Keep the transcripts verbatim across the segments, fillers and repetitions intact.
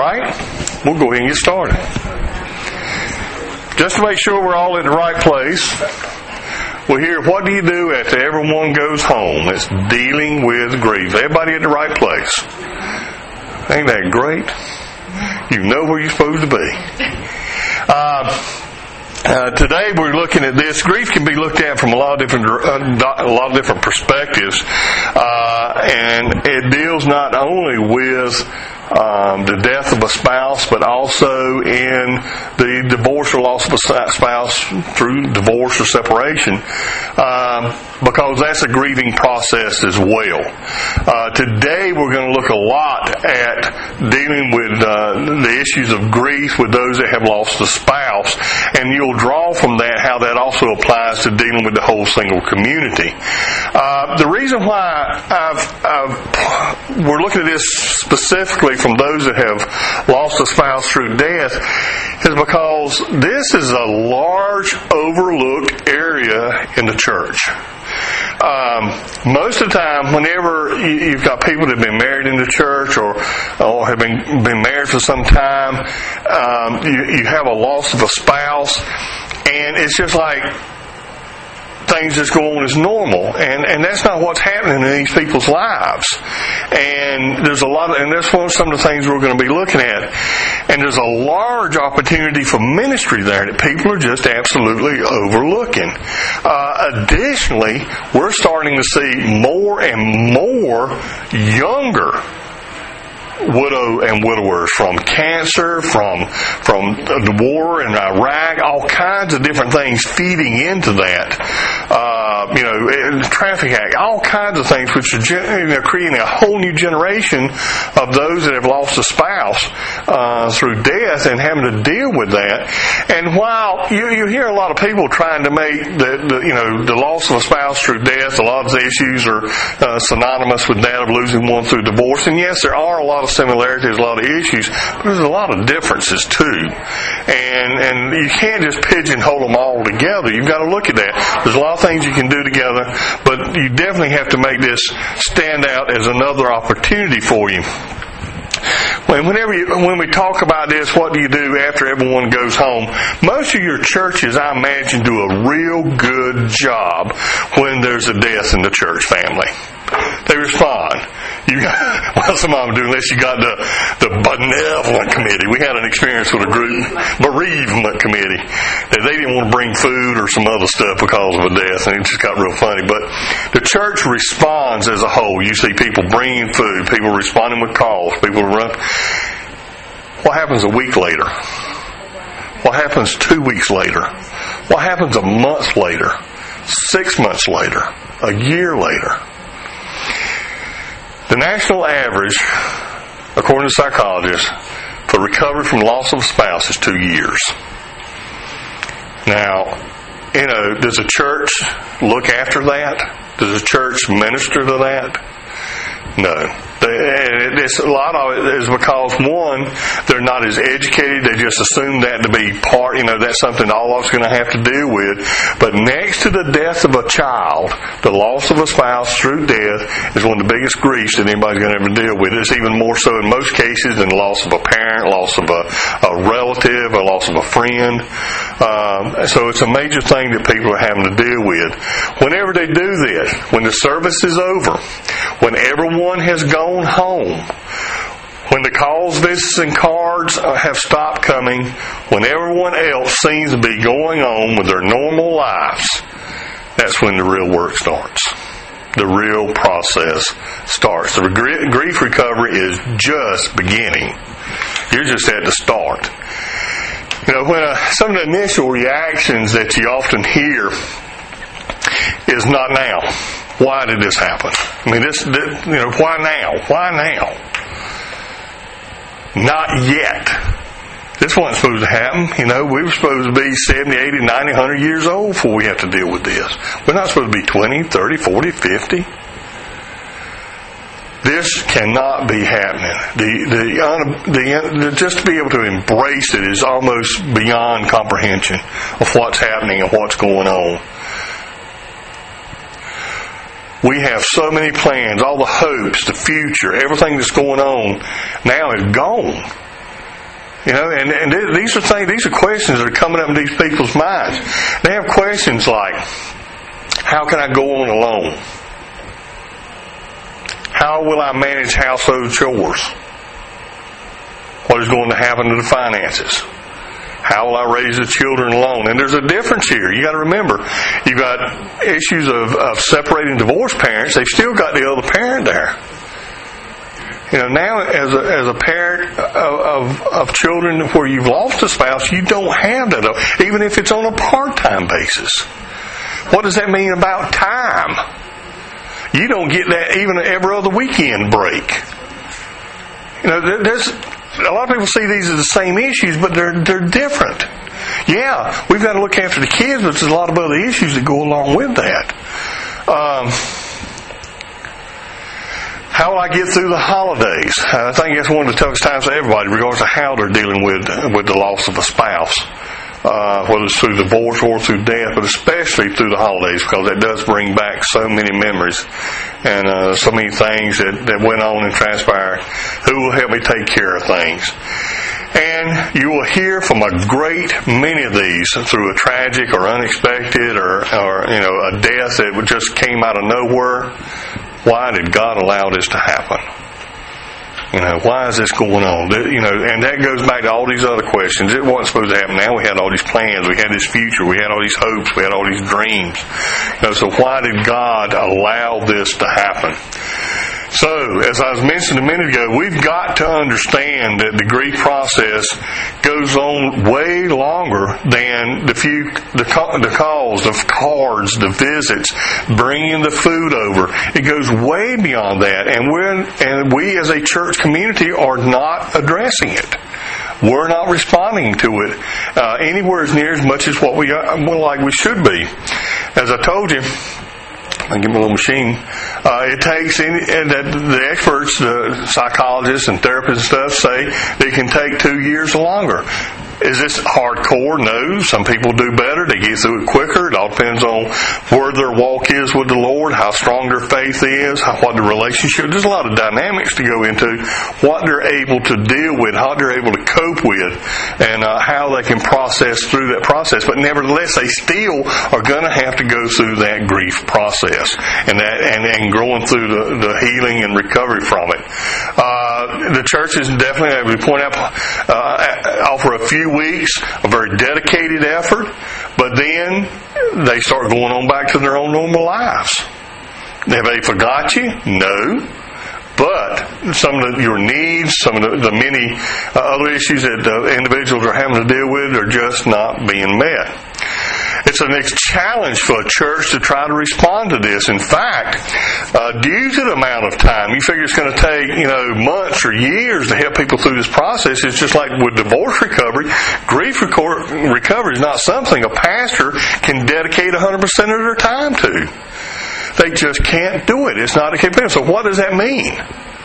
right? We'll go ahead and get started. Just to make sure we're all in the right place, we'll hear what do you do after everyone goes home? It's dealing with grief. Everybody at the right place. Ain't that great? You know where you're supposed to be. Uh, Uh, today we're looking at this. Grief can be looked at from a lot of different uh, a lot of different perspectives, uh, and it deals not only with um, the death of a spouse, but also in the divorce or loss of a spouse through divorce or separation, um, because that's a grieving process as well. Uh, today we're going to look a lot at dealing with uh, the issues of grief with those that have lost a spouse, and you'll draw from that how that also applies to dealing with the whole single community. Uh, the reason why I've, I've, we're looking at this specifically from those that have lost a spouse through death is because this is a large overlooked area in the church. Um, most of the time, whenever you've got people that have been married in the church or or have been been married for some time, um, you, you have a loss of a spouse, and it's just like things just go on as normal, and and that's not what's happening in these people's lives. And there's a lot of, and that's one of some of the things we're going to be looking at. And there's a large opportunity for ministry there that people are just absolutely overlooking. Uh, additionally, we're starting to see more and more younger widow and widowers from cancer, from from the war in Iraq, all kinds of different things feeding into that. Uh, you know, traffic act, all kinds of things, which are you know, creating a whole new generation of those that have lost a spouse uh, through death and having to deal with that. And while you, you hear a lot of people trying to make the, the you know the loss of a spouse through death, a lot of the issues are uh, synonymous with that of losing one through divorce. And yes, there are a lot of similarities, a lot of issues, but there's a lot of differences too. And and you can't just pigeonhole them all together. You've got to look at that. There's a lot of things you can do together, but you definitely have to make this stand out as another opportunity for you. When, whenever you, when we talk about this, what do you do after everyone goes home? Most of your churches, I imagine, do a real good job when there's a death in the church family. They respond. You got, well, some of them do, unless you got the, the benevolent committee. We had an experience with a group, bereavement committee, that they didn't want to bring food or some other stuff because of a death, and it just got real funny. But the church responds as a whole. You see people bringing food, people responding with calls, people run. What happens a week later? What happens two weeks later? What happens a month later? Six months later? A year later? The national average, according to psychologists, for recovery from loss of a spouse is two years. Now, you know, does a church look after that? Does a church minister to that? No. It's, a lot of it is because, one, they're not as educated. They just assume that to be part, you know, that's something all of us are going to have to deal with. But next to the death of a child, the loss of a spouse through death is one of the biggest griefs that anybody's going to ever deal with. It's even more so in most cases than the loss of a parent, loss of a, a relative, a loss of a friend. Um, so it's a major thing that people are having to deal with. Whenever they do this, when the service is over, when everyone has gone home, when the calls, visits, and cards have stopped coming, when everyone else seems to be going on with their normal lives, that's when the real work starts. The real process starts. The grief recovery is just beginning. You're just at the start. You know, when uh, some of the initial reactions that you often hear is not now. Why did this happen? I mean, this, this, you know, why now? Why now? Not yet. This wasn't supposed to happen. You know, we were supposed to be seventy, eighty, ninety, one hundred years old before we have to deal with this. We're not supposed to be twenty, thirty, forty, fifty. This cannot be happening. The, the, the, the, just to be able to embrace it is almost beyond comprehension of what's happening and what's going on. We have so many plans, all the hopes, the future, everything that's going on now is gone. You know, and, and these are things, these are questions that are coming up in these people's minds. They have questions like, how can I go on alone? How will I manage household chores? What is going to happen to the finances? How will I raise the children alone? And there's a difference here. You got to remember, you've got issues of, of separating divorced parents. They've still got the other parent there. You know, now as a, as a parent of, of, of children where you've lost a spouse, you don't have that, even if it's on a part-time basis. What does that mean about time? You don't get that even every other weekend break. You know, there's a lot of people see these as the same issues, but they're they're different. Yeah, we've got to look after the kids, but there's a lot of other issues that go along with that. Um, How will I get through the holidays? I think that's one of the toughest times for everybody, regardless of how they're dealing with with the loss of a spouse, uh, whether it's through divorce or through death, but especially through the holidays, because it does bring back so many memories and uh, so many things that, that went on and transpired. Who will help me take care of things? And you will hear from a great many of these through a tragic or unexpected or, or you know, a death that just came out of nowhere. Why did God allow this to happen? You know, why is this going on? You know, and that goes back to all these other questions. It wasn't supposed to happen. Now we had all these plans. We had this future. We had all these hopes. We had all these dreams. You know, so why did God allow this to happen? So, as I was mentioning a minute ago, we've got to understand that the grief process goes on way longer than the few, the, the calls, the cards, the visits, bringing the food over. It goes way beyond that, and we're and we as a church community are not addressing it. We're not responding to it uh, anywhere as near as much as what we are, well, like we should be. As I told you, I give me a little machine. Uh, it takes any, and that the experts, the psychologists and therapists and stuff say that it can take two years or longer. Is this hardcore? No. Some people do better. They get through it quicker. It all depends on where their walk is with the Lord, how strong their faith is, how, what the relationship. There's a lot of dynamics to go into what they're able to deal with, how they're able to cope with, and uh, how they can process through that process. But nevertheless, they still are going to have to go through that grief process and that and, and growing through the, the healing and recovery from it. Uh, the churches definitely, as we point out, uh, offer a few weeks, a very dedicated effort, but then they start going on back to their own normal lives. Have they forgot you? No. But some of the, your needs, some of the, the many uh, other issues that the individuals are having to deal with are just not being met. It's the next challenge for a church to try to respond to this. In fact, uh, due to the amount of time, you figure it's going to take, you know, months or years to help people through this process. It's just like with divorce recovery. Grief recovery is not something a pastor can dedicate one hundred percent of their time to. They just can't do it. It's not a capability. So what does that mean?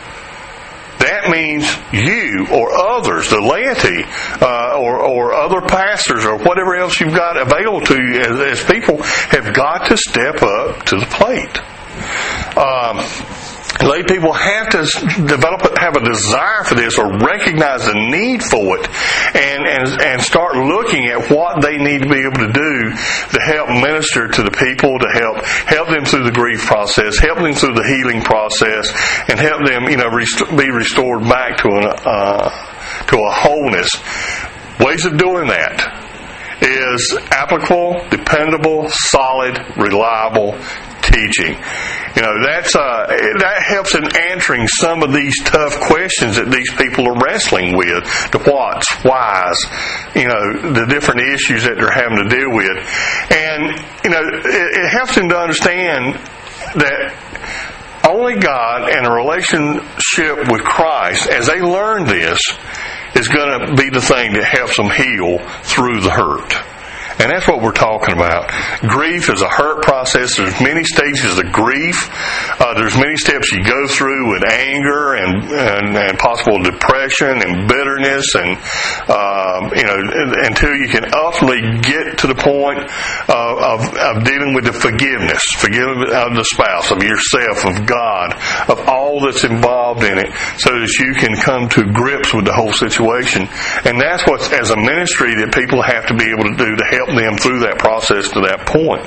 That means you or others, the laity, uh, or, or other pastors, or whatever else you've got available to you as, as people, have got to step up to the plate. Um, lay people have to develop, have a desire for this, or recognize the need for it, and, and and start looking at what they need to be able to do to help minister to the people, to help help them through the grief process, help them through the healing process, and help them, you know, rest- be restored back to an uh, to a wholeness. Ways of doing that is applicable, dependable, solid, reliable teaching. You know, that's uh, that helps in answering some of these tough questions that these people are wrestling with. The what's, why's, you know, the different issues that they're having to deal with. And, you know, it, it helps them to understand that only God and a relationship with Christ, as they learn this, is going to be the thing that helps them heal through the hurt. And that's what we're talking about. Grief is a hurt process. There's many stages of grief. Uh, there's many steps you go through with anger and, and, and possible depression and bitterness, and um, you know, until you can ultimately get to the point uh, of, of dealing with the forgiveness, forgiveness of the spouse, of yourself, of God, of all that's involved in it, so that you can come to grips with the whole situation. And that's what, as a ministry, that people have to be able to do to help them through that process to that point.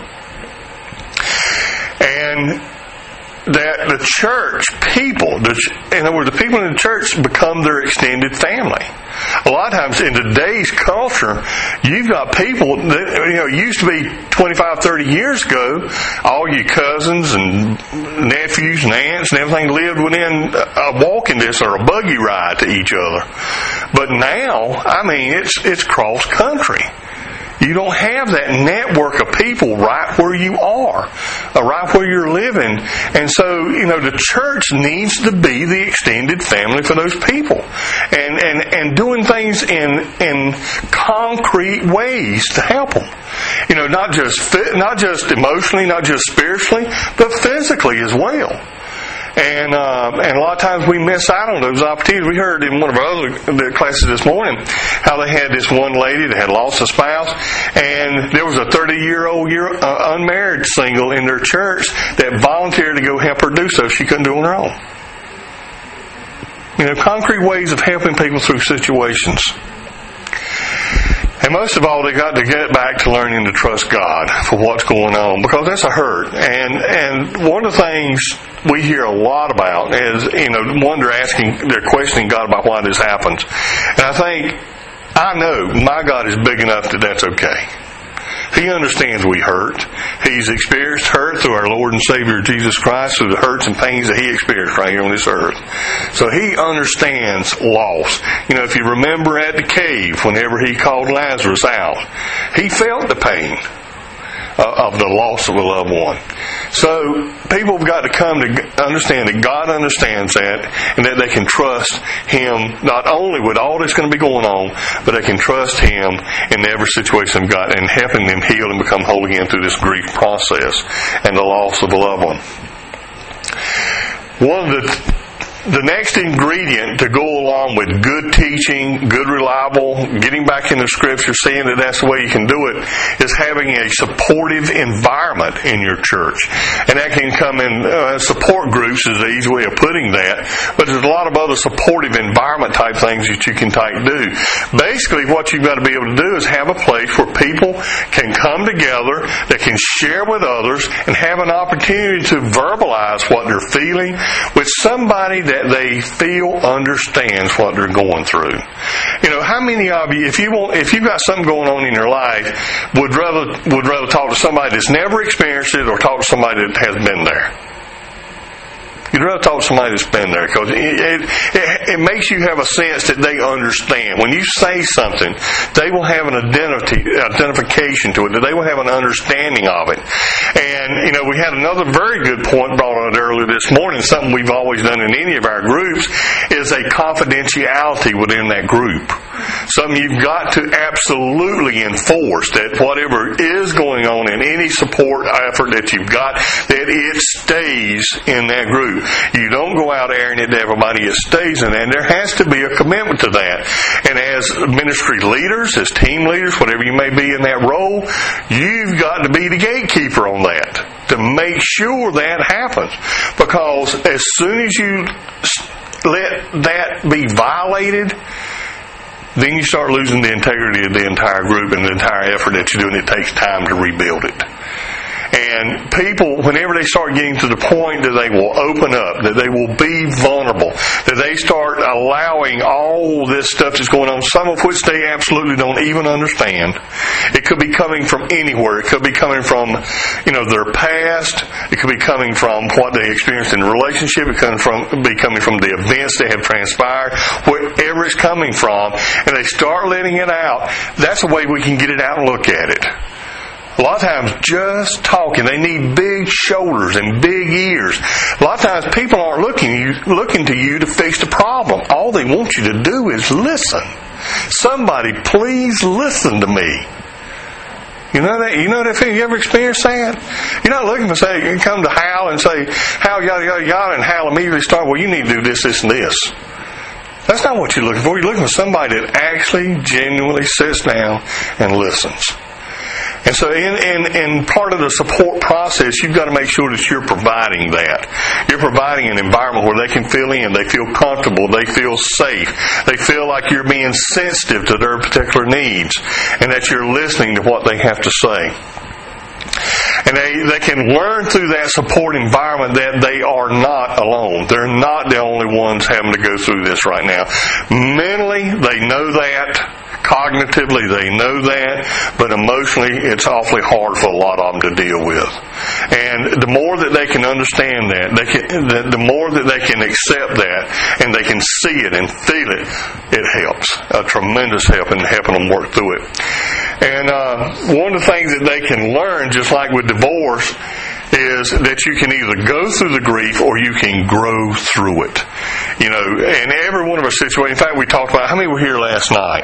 And that the church people, the, in other words, the people in the church become their extended family. A lot of times in today's culture, you've got people that, you know, used to be twenty-five, thirty years ago, all your cousins and nephews and aunts and everything lived within a walking distance or a buggy ride to each other. But now, I mean, it's, it's cross country. You don't have that network of people right where you are, uh, right where you're living. And so, you know, the church needs to be the extended family for those people. And, and, and doing things in, in concrete ways to help them. You know, not just, not just emotionally, not just spiritually, but physically as well. And uh, and a lot of times we miss out on those opportunities. We heard in one of our other classes this morning how they had this one lady that had lost a spouse, and there was a thirty-year-old year, uh, unmarried single in their church that volunteered to go help her do so. She couldn't do it on her own. You know, concrete ways of helping people through situations. And most of all, they got to get back to learning to trust God for what's going on, because that's a hurt. And and one of the things we hear a lot about is, you know, one, they're asking, they're questioning God about why this happens. And I think, I know my God is big enough that that's okay. He understands we hurt. He's experienced hurt through our Lord and Savior Jesus Christ, through the hurts and pains that He experienced right here on this earth. So He understands loss. You know, if you remember at the cave, whenever He called Lazarus out, He felt the pain of the loss of a loved one. So people have got to come to understand that God understands that, and that they can trust Him not only with all that's going to be going on, but they can trust Him in every situation they've got, and helping them heal and become whole again through this grief process and the loss of a loved one. One of the The next ingredient to go along with good teaching, good reliable, getting back in the Scripture, seeing that that's the way you can do it, is having a supportive environment in your church. And that can come in, uh, support groups is the easy way of putting that, but there's a lot of other supportive environment type things that you can type do. Basically, what you've got to be able to do is have a place where people can come together, that can share with others, and have an opportunity to verbalize what they're feeling with somebody that they feel understands what they're going through. You know, how many of you, if you want, if you've got something going on in your life, would rather would rather talk to somebody that's never experienced it, or talk to somebody that has been there? You'd rather talk to somebody that's been there, because it, it, it, it makes you have a sense that they understand. When you say something, they will have an identity, identification to it, that they will have an understanding of it. And, you know, we had another very good point brought out earlier this morning, something we've always done in any of our groups, is a confidentiality within that group. Something you've got to absolutely enforce, that whatever is going on in any support effort that you've got, that it stays in that group. You don't go out airing it to everybody. It stays in there. And there has to be a commitment to that. And as ministry leaders, as team leaders, whatever you may be in that role, you've got to be the gatekeeper on that, to make sure that happens. Because as soon as you let that be violated, then you start losing the integrity of the entire group and the entire effort that you're doing. It takes time to rebuild it. And people, whenever they start getting to the point that they will open up, that they will be vulnerable, that they start allowing all this stuff that's going on, some of which they absolutely don't even understand. It could be coming from anywhere. It could be coming from, you know, their past. It could be coming from what they experienced in a relationship. It could be coming from the events that have transpired, wherever it's coming from, and they start letting it out. That's the way we can get it out and look at it. A lot of times, just talking, they need big shoulders and big ears. A lot of times, people aren't looking you, looking to you to fix the problem. All they want you to do is listen. Somebody, please listen to me. You know that? You know that feeling? You ever experienced that? You're not looking to say, you come to Hal and say, Hal, yada, yada, yada, and Hal immediately start, well, you need to do this, this, and this. That's not what you're looking for. You're looking for somebody that actually, genuinely sits down and listens. And so in, in, in part of the support process, you've got to make sure that you're providing that. You're providing an environment where they can feel in, they feel comfortable, they feel safe, they feel like you're being sensitive to their particular needs, and that you're listening to what they have to say. And they, they can learn through that support environment that they are not alone. They're not the only ones having to go through this right now. Mentally, they know that. Cognitively, they know that, but emotionally, it's awfully hard for a lot of them to deal with. And the more that they can understand that, they can, the, the more that they can accept that, and they can see it and feel it, it helps. A tremendous help in helping them work through it. And uh, one of the things that they can learn, just like with divorce, is that you can either go through the grief or you can grow through it. You know, in every one of our situations, in fact, we talked about, how many were here last night?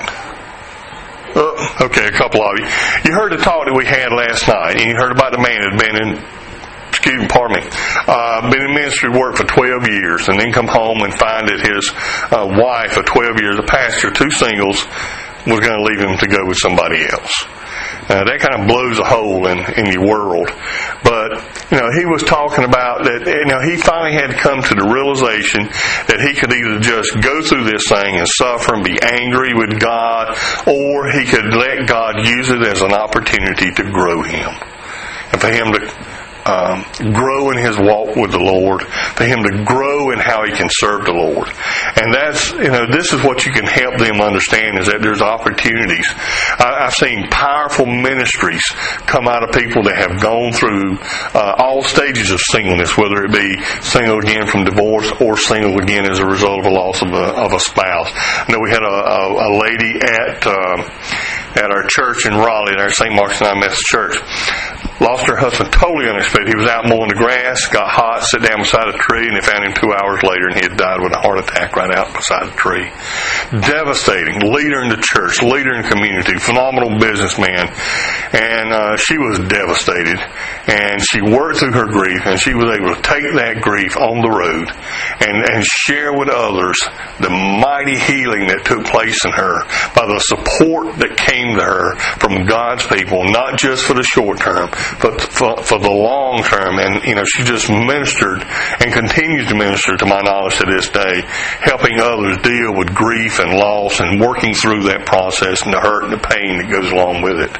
Uh, okay, a couple of you. You heard the talk that we had last night, and you heard about the man that had been in, excuse me, pardon me, uh, been in ministry work for twelve years, and then come home and find that his uh, wife of twelve years, a pastor, two singles, was going to leave him to go with somebody else. Uh, that kind of blows a hole in, in your world. But, you know, he was talking about that, you know, he finally had to come to the realization that he could either just go through this thing and suffer and be angry with God, or he could let God use it as an opportunity to grow him. And for him to Um, grow in his walk with the Lord, for him to grow in how he can serve the Lord. And that's, you know, this is what you can help them understand, is that there's opportunities. I, I've seen powerful ministries come out of people that have gone through uh, all stages of singleness, whether it be single again from divorce or single again as a result of a loss of a, of a spouse. I know we had a, a, a lady at uh, at our church in Raleigh, our Saint Mark's United Methodist Church. Lost her husband totally unexpected. He was out mowing the grass, got hot, sat down beside a tree, and they found him two hours later, and he had died with a heart attack right out beside the tree. Devastating. Leader in the church, leader in the community, phenomenal businessman. And uh, she was devastated. And she worked through her grief, and she was able to take that grief on the road and, and share with others the mighty healing that took place in her by the support that came to her from God's people, not just for the short term, but for, for the long term. And, you know, she just ministered and continues to minister, to my knowledge, to this day, helping others deal with grief and loss and working through that process and the hurt and the pain that goes along with it.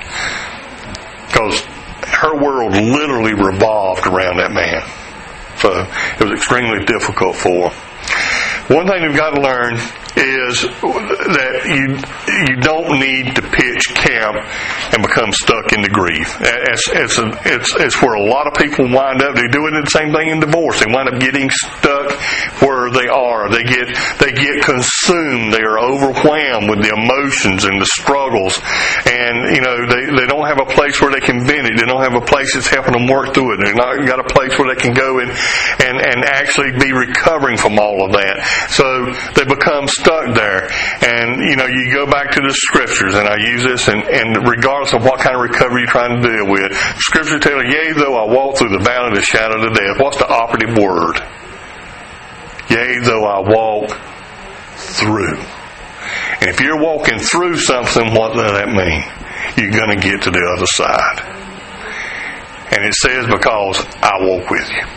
Because her world literally revolved around that man. So it was extremely difficult for her. One thing we've got to learn is that you you don't need to pitch camp and become stuck in the grief. It's, it's, a, it's, it's where a lot of people wind up. They do it the same thing in divorce. They wind up getting stuck where they are. They get they get consumed. They are overwhelmed with the emotions and the struggles. And, you know, they, they don't have a place where they can vent it. They don't have a place that's helping them work through it. They've not got a place where they can go and, and, and actually be recovering from all of that. So they become stuck there. And, you know, you go back to the scriptures, and I use this, and, and regardless of what kind of recovery you're trying to deal with, scripture tells you, yea, though I walk through the valley of the shadow of death. What's the operative word? Yea, though I walk through. And if you're walking through something, what does that mean? You're going to get to the other side. And it says, because I walk with you.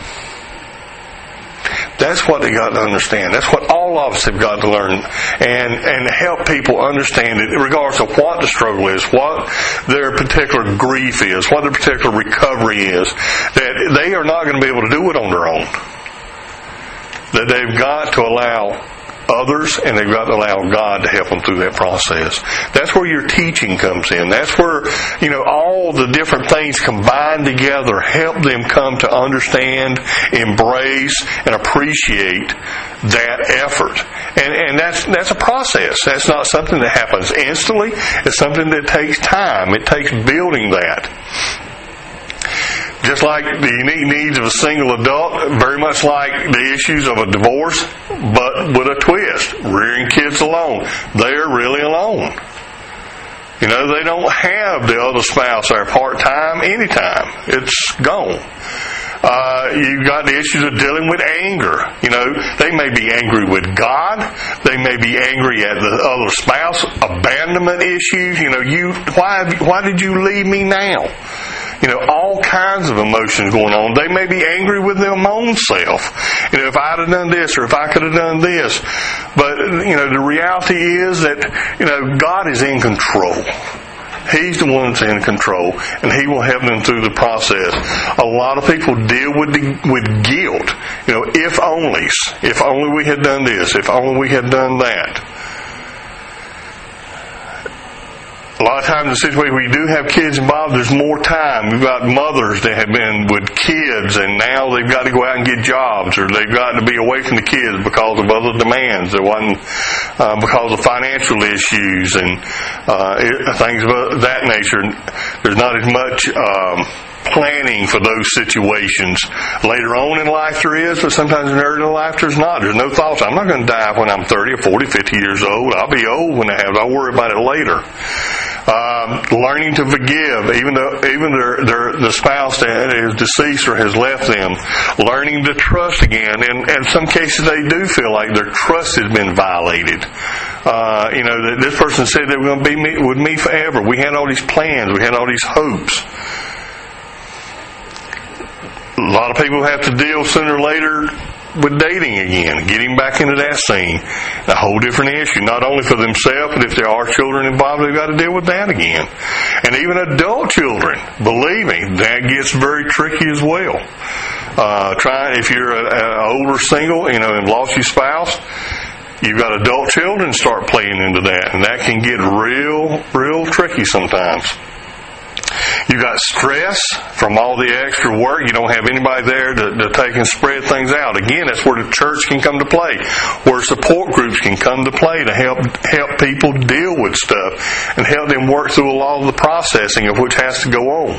That's what they got to understand. That's what all of us have got to learn, and and help people understand it, regardless of what the struggle is, what their particular grief is, what their particular recovery is, that they are not going to be able to do it on their own. That they've got to allow others, and they've got to allow God to help them through that process. That's where your teaching comes in. That's where, you know, all the different things combined together help them come to understand, embrace, and appreciate that effort. And and that's that's a process. That's not something that happens instantly. It's something that takes time. It takes building that. Just like the unique needs of a single adult, very much like the issues of a divorce, but with a twist. Rearing kids alone. They're really alone. You know, they don't have the other spouse there part-time anytime. It's gone. Uh, you've got the issues of dealing with anger. You know, they may be angry with God. They may be angry at the other spouse. Abandonment issues. You know, you why why did you leave me now? You know, all kinds of emotions going on. They may be angry with their own self. You know, if I'd have done this or if I could have done this. But, you know, the reality is that, you know, God is in control. He's the one that's in control, and He will help them through the process. A lot of people deal with the, with guilt. You know, if onlys. If only we had done this. If only we had done that. A lot of times in situations where you do have kids involved, there's more time. We've got mothers that have been with kids, and now they've got to go out and get jobs, or they've got to be away from the kids because of other demands. There wasn't uh, because of financial issues and uh, things of that nature. There's not as much um, planning for those situations. Later on in life there is, but sometimes in early life there's not. There's no thoughts. I'm not going to die when I'm thirty or forty, fifty years old. I'll be old when I have it. I'll worry about it later. Um, learning to forgive, even though even their, their the spouse that is deceased or has left them. Learning to trust again, and in some cases they do feel like their trust has been violated. Uh, you know, that this person said they were going to be me, with me forever. We had all these plans. We had all these hopes. A lot of people have to deal sooner or later with dating again, getting back into that scene. A whole different issue, not only for themselves, but if there are children involved, they've got to deal with that again. And even adult children, believe me, that gets very tricky as well. Uh, try, if you're an older single, you know, and lost your spouse, you've got adult children start playing into that, and that can get real, real tricky sometimes. You've got stress from all the extra work. You don't have anybody there to, to take and spread things out. Again, that's where the church can come to play, where support groups can come to play to help help people deal with stuff and help them work through a lot of the processing of which has to go on.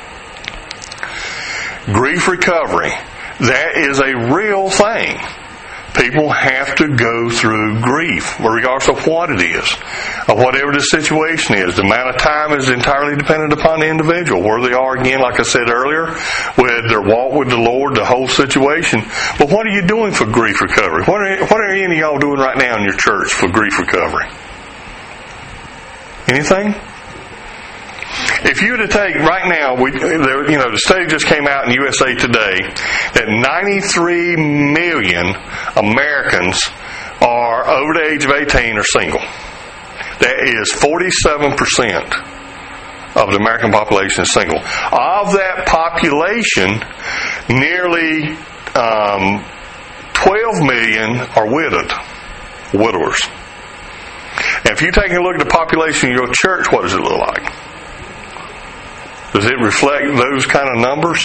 Grief recovery. That is a real thing. People have to go through grief, regardless of what it is, of whatever the situation is. The amount of time is entirely dependent upon the individual, where they are, again, like I said earlier, with their walk with the Lord, the whole situation. But what are you doing for grief recovery? What are, what are any of y'all doing right now in your church for grief recovery? Anything? If you were to take right now, we, there, you know, the study just came out in U S A Today that ninety-three million Americans are over the age of eighteen are single. That is forty-seven percent of the American population is single. Of that population, nearly um, twelve million are widowed, widowers. And if you take a look at the population of your church, what does it look like? Does it reflect those kind of numbers?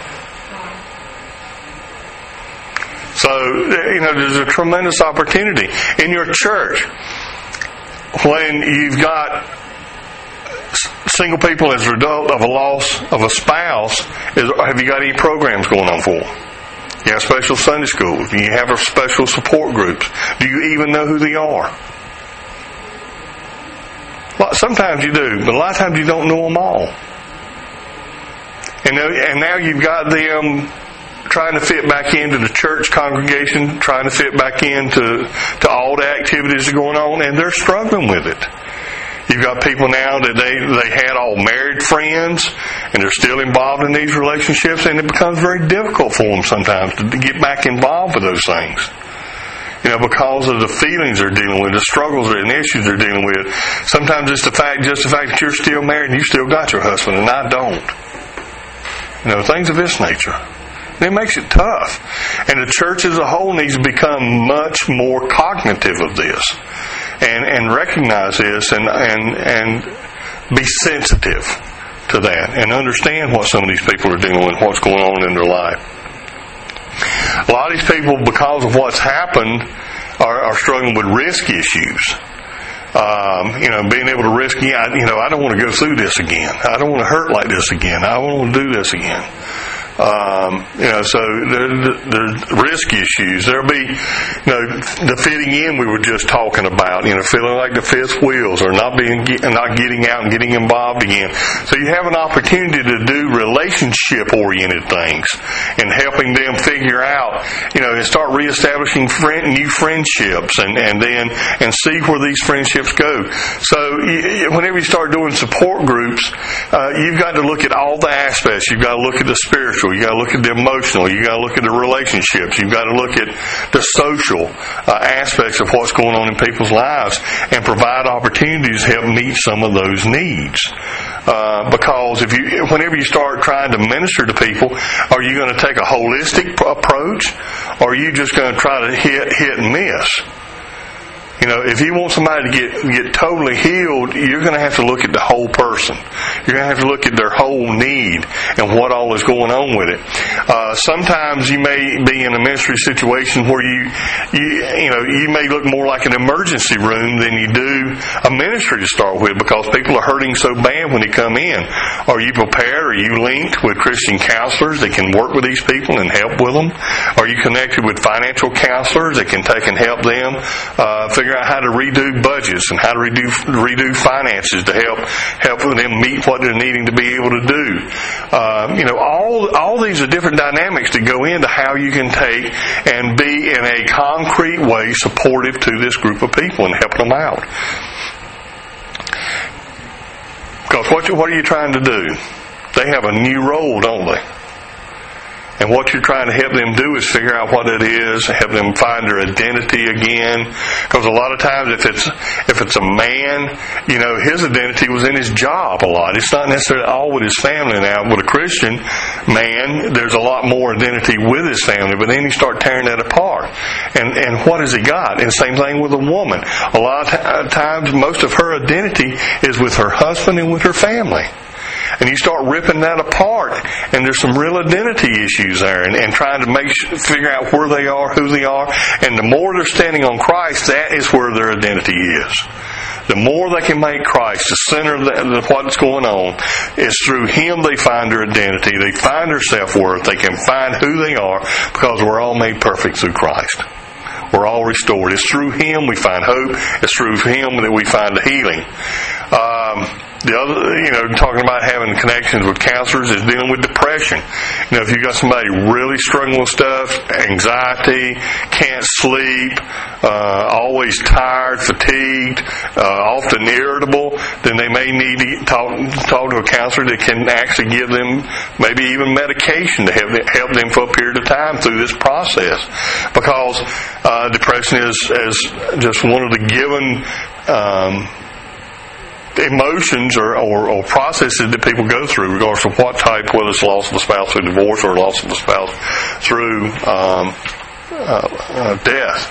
So, you know, there's a tremendous opportunity. In your church, when you've got single people as a result of a loss of a spouse, is, have you got any programs going on for them? You have special Sunday school? Do you have a special support groups? Do you even know who they are? Well, sometimes you do, but a lot of times you don't know them all. And now, and now you've got them trying to fit back into the church congregation, trying to fit back into to all the activities that are going on, and they're struggling with it. You've got people now that they, they had all married friends, and they're still involved in these relationships, and it becomes very difficult for them sometimes to get back involved with those things. You know, because of the feelings they're dealing with, the struggles and issues they're dealing with. Sometimes it's the fact, just the fact that you're still married and you still got your husband, and I don't. You know, things of this nature. And it makes it tough. And the church as a whole needs to become much more cognitive of this. And and recognize this and, and, and be sensitive to that. And understand what some of these people are dealing with, what's going on in their life. A lot of these people, because of what's happened, are, are struggling with risk issues. Um, you know, being able to risk, yeah, you know, I don't want to go through this again. I don't want to hurt like this again. I don't want to do this again. Um, you know, so there, there's risk issues. There'll be, you know, the fitting in we were just talking about. You know, feeling like the fifth wheels or not being, not getting out and getting involved again. So you have an opportunity to do relationship-oriented things and helping them figure out, you know, and start reestablishing friend, new friendships and, and then and see where these friendships go. So you, whenever you start doing support groups, uh, you've got to look at all the aspects. You've got to look at the spiritual. You've got to look at the emotional. You've got to look at the relationships. You've got to look at the social uh, aspects of what's going on in people's lives and provide opportunities to help meet some of those needs. Uh, because if you, whenever you start trying to minister to people, are you going to take a holistic approach, or are you just going to try to hit, hit and miss? You know, if you want somebody to get get totally healed, you're going to have to look at the whole person. You're going to have to look at their whole need and what all is going on with it. Uh, sometimes you may be in a ministry situation where you, you, you know, you may look more like an emergency room than you do a ministry to start with, because people are hurting so bad when they come in. Are you prepared? Are you linked with Christian counselors that can work with these people and help with them? Are you connected with financial counselors that can take and help them uh, figure out how to redo budgets and how to redo redo finances to help help them meet what they're needing to be able to do. Uh, you know, all all these are different dynamics that go into how you can take and be in a concrete way supportive to this group of people and help them out. Because what you, what are you trying to do? They have a new role, don't they? And what you're trying to help them do is figure out what it is, help them find their identity again. Because a lot of times, if it's if it's a man, you know, his identity was in his job a lot. It's not necessarily all with his family. Now, with a Christian man, there's a lot more identity with his family. But then you start tearing that apart. And and what has he got? And same thing with a woman. A lot of times, most of her identity is with her husband and with her family. And you start ripping that apart, and there's some real identity issues there, and, and trying to make figure out where they are, who they are. And the more they're standing on Christ, that is where their identity is. The more they can make Christ the center of, the, of what's going on, is through Him they find their identity, they find their self-worth, they can find who they are, because we're all made perfect through Christ. We're all restored. It's through Him we find hope. It's through Him that we find the healing. Um... The other, you know, talking about having connections with counselors is dealing with depression. You know, if you've got somebody really struggling with stuff, anxiety, can't sleep, uh, always tired, fatigued, uh, often irritable, then they may need to talk, talk to a counselor that can actually give them maybe even medication to help, help them for a period of time through this process. Because uh, depression is, is just one of the given um emotions or, or, or processes that people go through, regardless of what type, whether it's loss of a spouse through divorce or loss of a spouse through um, uh, uh, death.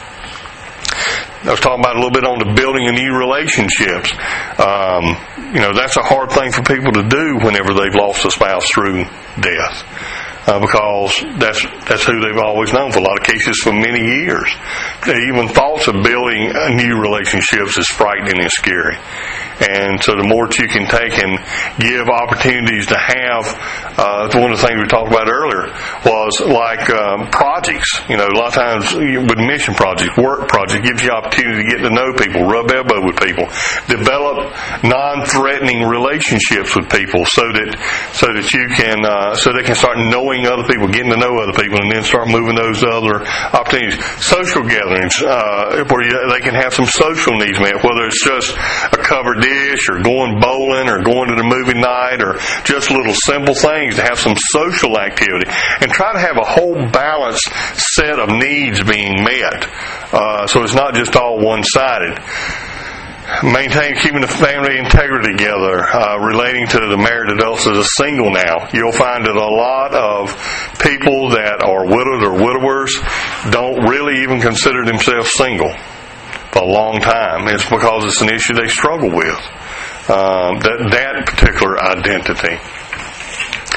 I was talking about a little bit on the building of new relationships. Um, you know, that's a hard thing for people to do whenever they've lost a spouse through death. Uh, because that's that's who they've always known, for a lot of cases for many years. Even thoughts of building new relationships is frightening and scary. And so the more that you can take and give opportunities to have, uh, one of the things we talked about earlier was like um, projects. You know, a lot of times with mission projects, work projects, gives you opportunity to get to know people, rub elbow with people, develop non-threatening relationships with people, so that so that you can uh, so they can start knowing other people, getting to know other people, and then start moving those other opportunities. Social gatherings uh, where you, they can have some social needs met, whether it's just a covered dish or going bowling or going to the movie night or just little simple things to have some social activity, and try to have a whole balanced set of needs being met, uh, so it's not just all one-sided. Maintain keeping the family integrity together, uh, relating to the married adults as a single now. You'll find that a lot of people that are widowed or widowers don't really even consider themselves single for a long time. It's because it's an issue they struggle with, um, that, that particular identity.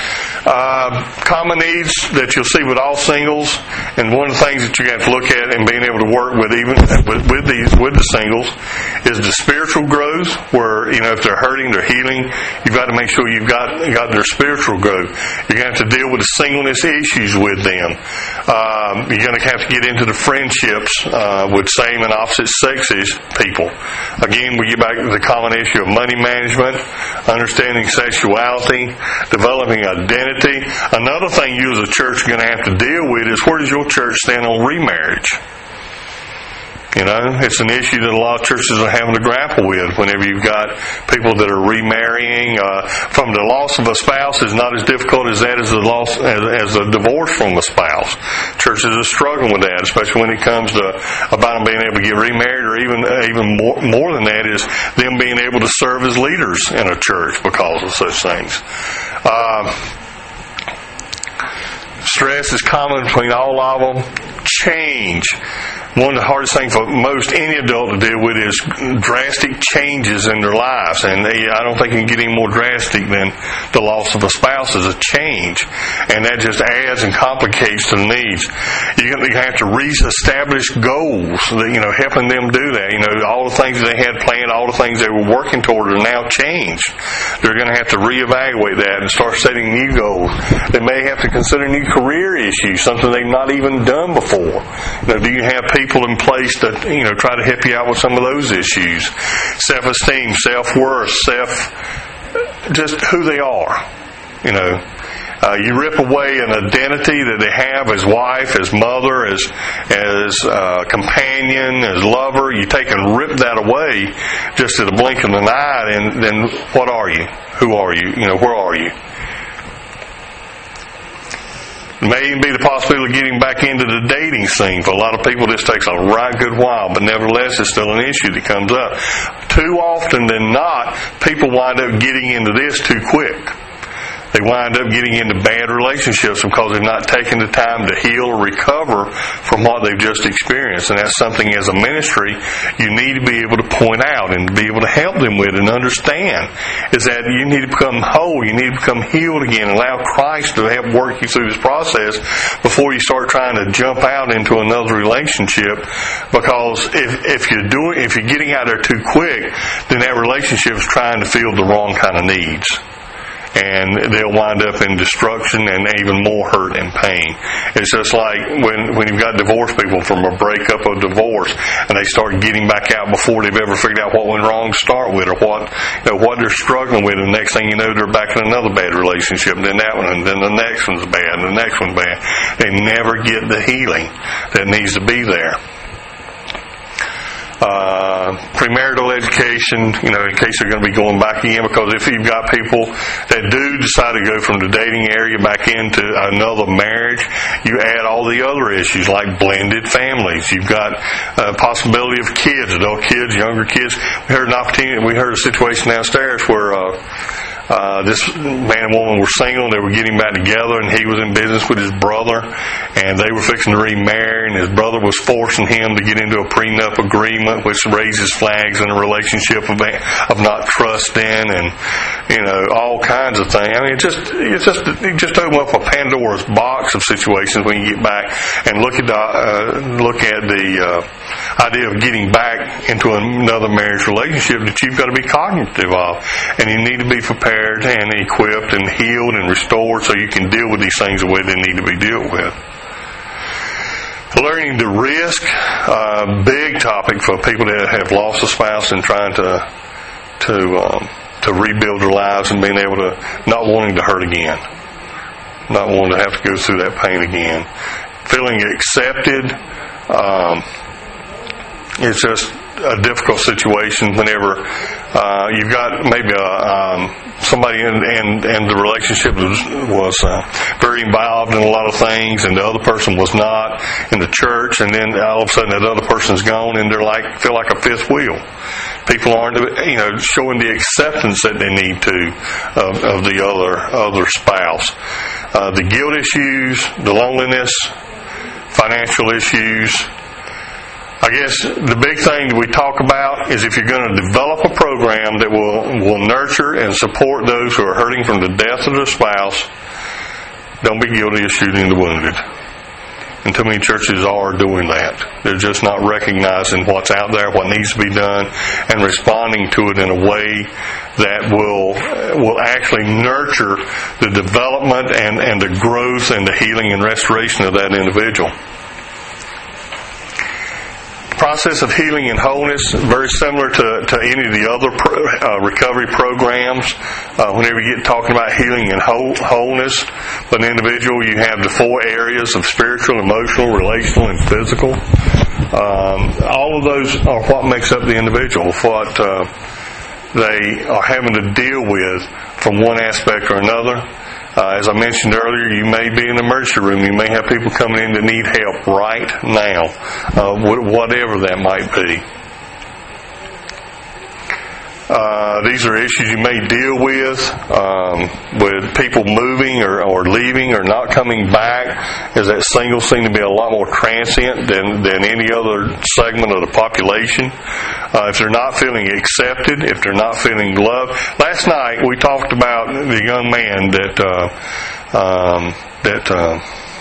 Uh, common needs that you'll see with all singles, and one of the things that you have to look at in being able to work with even with, with these with the singles is the spiritual growth. Where you know if they're hurting, they're healing. You've got to make sure you've got got their spiritual growth. You're going to have to deal with the singleness issues with them. Um, you're going to have to get into the friendships uh, with same and opposite sexes people. Again, we get back to the common issue of money management, understanding sexuality, developing identity. Another thing you as a church are going to have to deal with is where does your church stand on remarriage? You know, it's an issue that a lot of churches are having to grapple with whenever you've got people that are remarrying. Uh, from the loss of a spouse is not as difficult as that as the loss as, as a divorce from a spouse. Churches are struggling with that, especially when it comes to about them being able to get remarried, or even even more, more than that is them being able to serve as leaders in a church because of such things. Uh, Stress is common between all of them. Change. One of the hardest things for most any adult to deal with is drastic changes in their lives. And they, I don't think it can get any more drastic than the loss of a spouse as a change. And that just adds and complicates the needs. You're going to have to re-establish goals, that, you know, helping them do that. You know, all the things they had planned, all the things they were working toward are now changed. They're going to have to reevaluate that and start setting new goals. They may have to consider new career issues, something they've not even done before. You know, do you have people in place to, you know, try to help you out with some of those issues? Self-esteem, self-worth, self, just who they are. You know, uh, you rip away an identity that they have as wife, as mother, as as uh, companion, as lover. You take and rip that away just at a blink of an eye, and then what are you? Who are you? You know, where are you? It may even be the possibility of getting back into the dating scene. For a lot of people, this takes a right good while, but nevertheless, it's still an issue that comes up. Too often than not, people wind up getting into this too quick. They wind up getting into bad relationships because they've not taken the time to heal or recover from what they've just experienced. And that's something as a ministry you need to be able to point out and be able to help them with and understand, is that you need to become whole, you need to become healed again, and allow Christ to help work you through this process before you start trying to jump out into another relationship. Because if, if you're doing, if you're getting out there too quick, then that relationship is trying to fill the wrong kind of needs. And they'll wind up in destruction and even more hurt and pain. It's just like when, when you've got divorced people from a breakup or divorce, and they start getting back out before they've ever figured out what went wrong to start with, or what, you know, what they're struggling with, and the next thing you know, they're back in another bad relationship, and then that one, and then the next one's bad, and the next one's bad. They never get the healing that needs to be there. Uh, premarital education, you know, in case they're going to be going back in, because if you've got people that do decide to go from the dating area back into another marriage, you add all the other issues like blended families. You've got a possibility of kids, adult kids, younger kids. We heard an opportunity, we heard a situation downstairs where uh, Uh, this man and woman were single, and they were getting back together, and he was in business with his brother, and they were fixing to remarry, and his brother was forcing him to get into a prenup agreement, which raises flags in a relationship of, of not trusting, and, you know, all kinds of things. I mean, it just, it's just, it just opened up a Pandora's box of situations when you get back and look at the, uh, look at the, uh, idea of getting back into another marriage relationship that you've got to be cognitive of, and you need to be prepared and equipped and healed and restored so you can deal with these things the way they need to be dealt with. Learning to risk, a uh, big topic for people that have lost a spouse and trying to to um, to rebuild their lives and being able to, not wanting to hurt again, not wanting to have to go through that pain again. Feeling accepted, um, it's just a difficult situation whenever uh, you've got maybe a, um, somebody in, in, in the relationship was, was uh, very involved in a lot of things, and the other person was not in the church, and then all of a sudden that other person's gone, and they're like feel like a fifth wheel. People aren't, you know, showing the acceptance that they need to of, of the other other spouse. Uh, the guilt issues, the loneliness, financial issues. I guess the big thing that we talk about is if you're going to develop a program that will, will nurture and support those who are hurting from the death of their spouse, Don't be guilty of shooting the wounded. And too many churches are doing that. They're just not recognizing what's out there, what needs to be done, and responding to it in a way that will will actually nurture the development and, and the growth and the healing and restoration of that individual. Process of healing and wholeness, very similar to, to any of the other pro, uh, recovery programs. Uh, whenever you get talking about healing and whole, wholeness for an individual, you have the four areas of spiritual, emotional, relational, and physical. Um, all of those are what makes up the individual, what uh, they are having to deal with from one aspect or another. Uh, as I mentioned earlier, you may be in an emergency room. You may have people coming in that need help right now, uh, whatever that might be. Uh, these are issues you may deal with, um, with people moving or, or leaving or not coming back, as that singles seem to be a lot more transient than, than any other segment of the population. Uh, if they're not feeling accepted, if they're not feeling loved. Last night we talked about the young man that uh, um, that uh,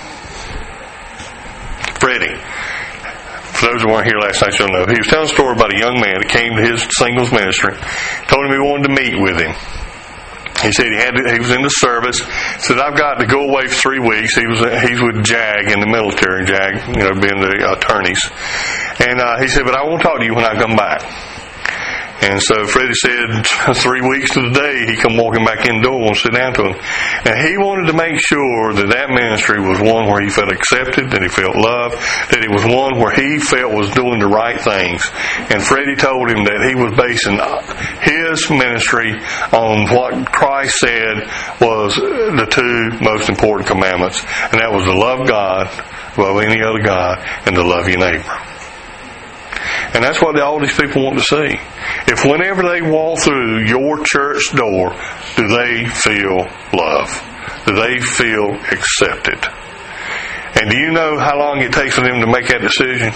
Freddie. For those who weren't here last night, you'll know. He was telling a story about a young man that came to his singles ministry, told him he wanted to meet with him. He said he had to, he was in the service. Said, I've got to go away for three weeks. He was he's with JAG in the military, JAG, you know, being the attorneys. And uh, he said, but I won't talk to you when I come back. And so Freddie said, three weeks to the day, he come walking back in the door and sit down to him. And he wanted to make sure that that ministry was one where he felt accepted, that he felt loved, that it was one where he felt was doing the right things. And Freddie told him that he was basing his ministry on what Christ said was the two most important commandments. And that was to love God above any other God and to love your neighbor. And that's what all these people want to see. If whenever they walk through your church door, do they feel love? Do they feel accepted? And do you know how long it takes for them to make that decision?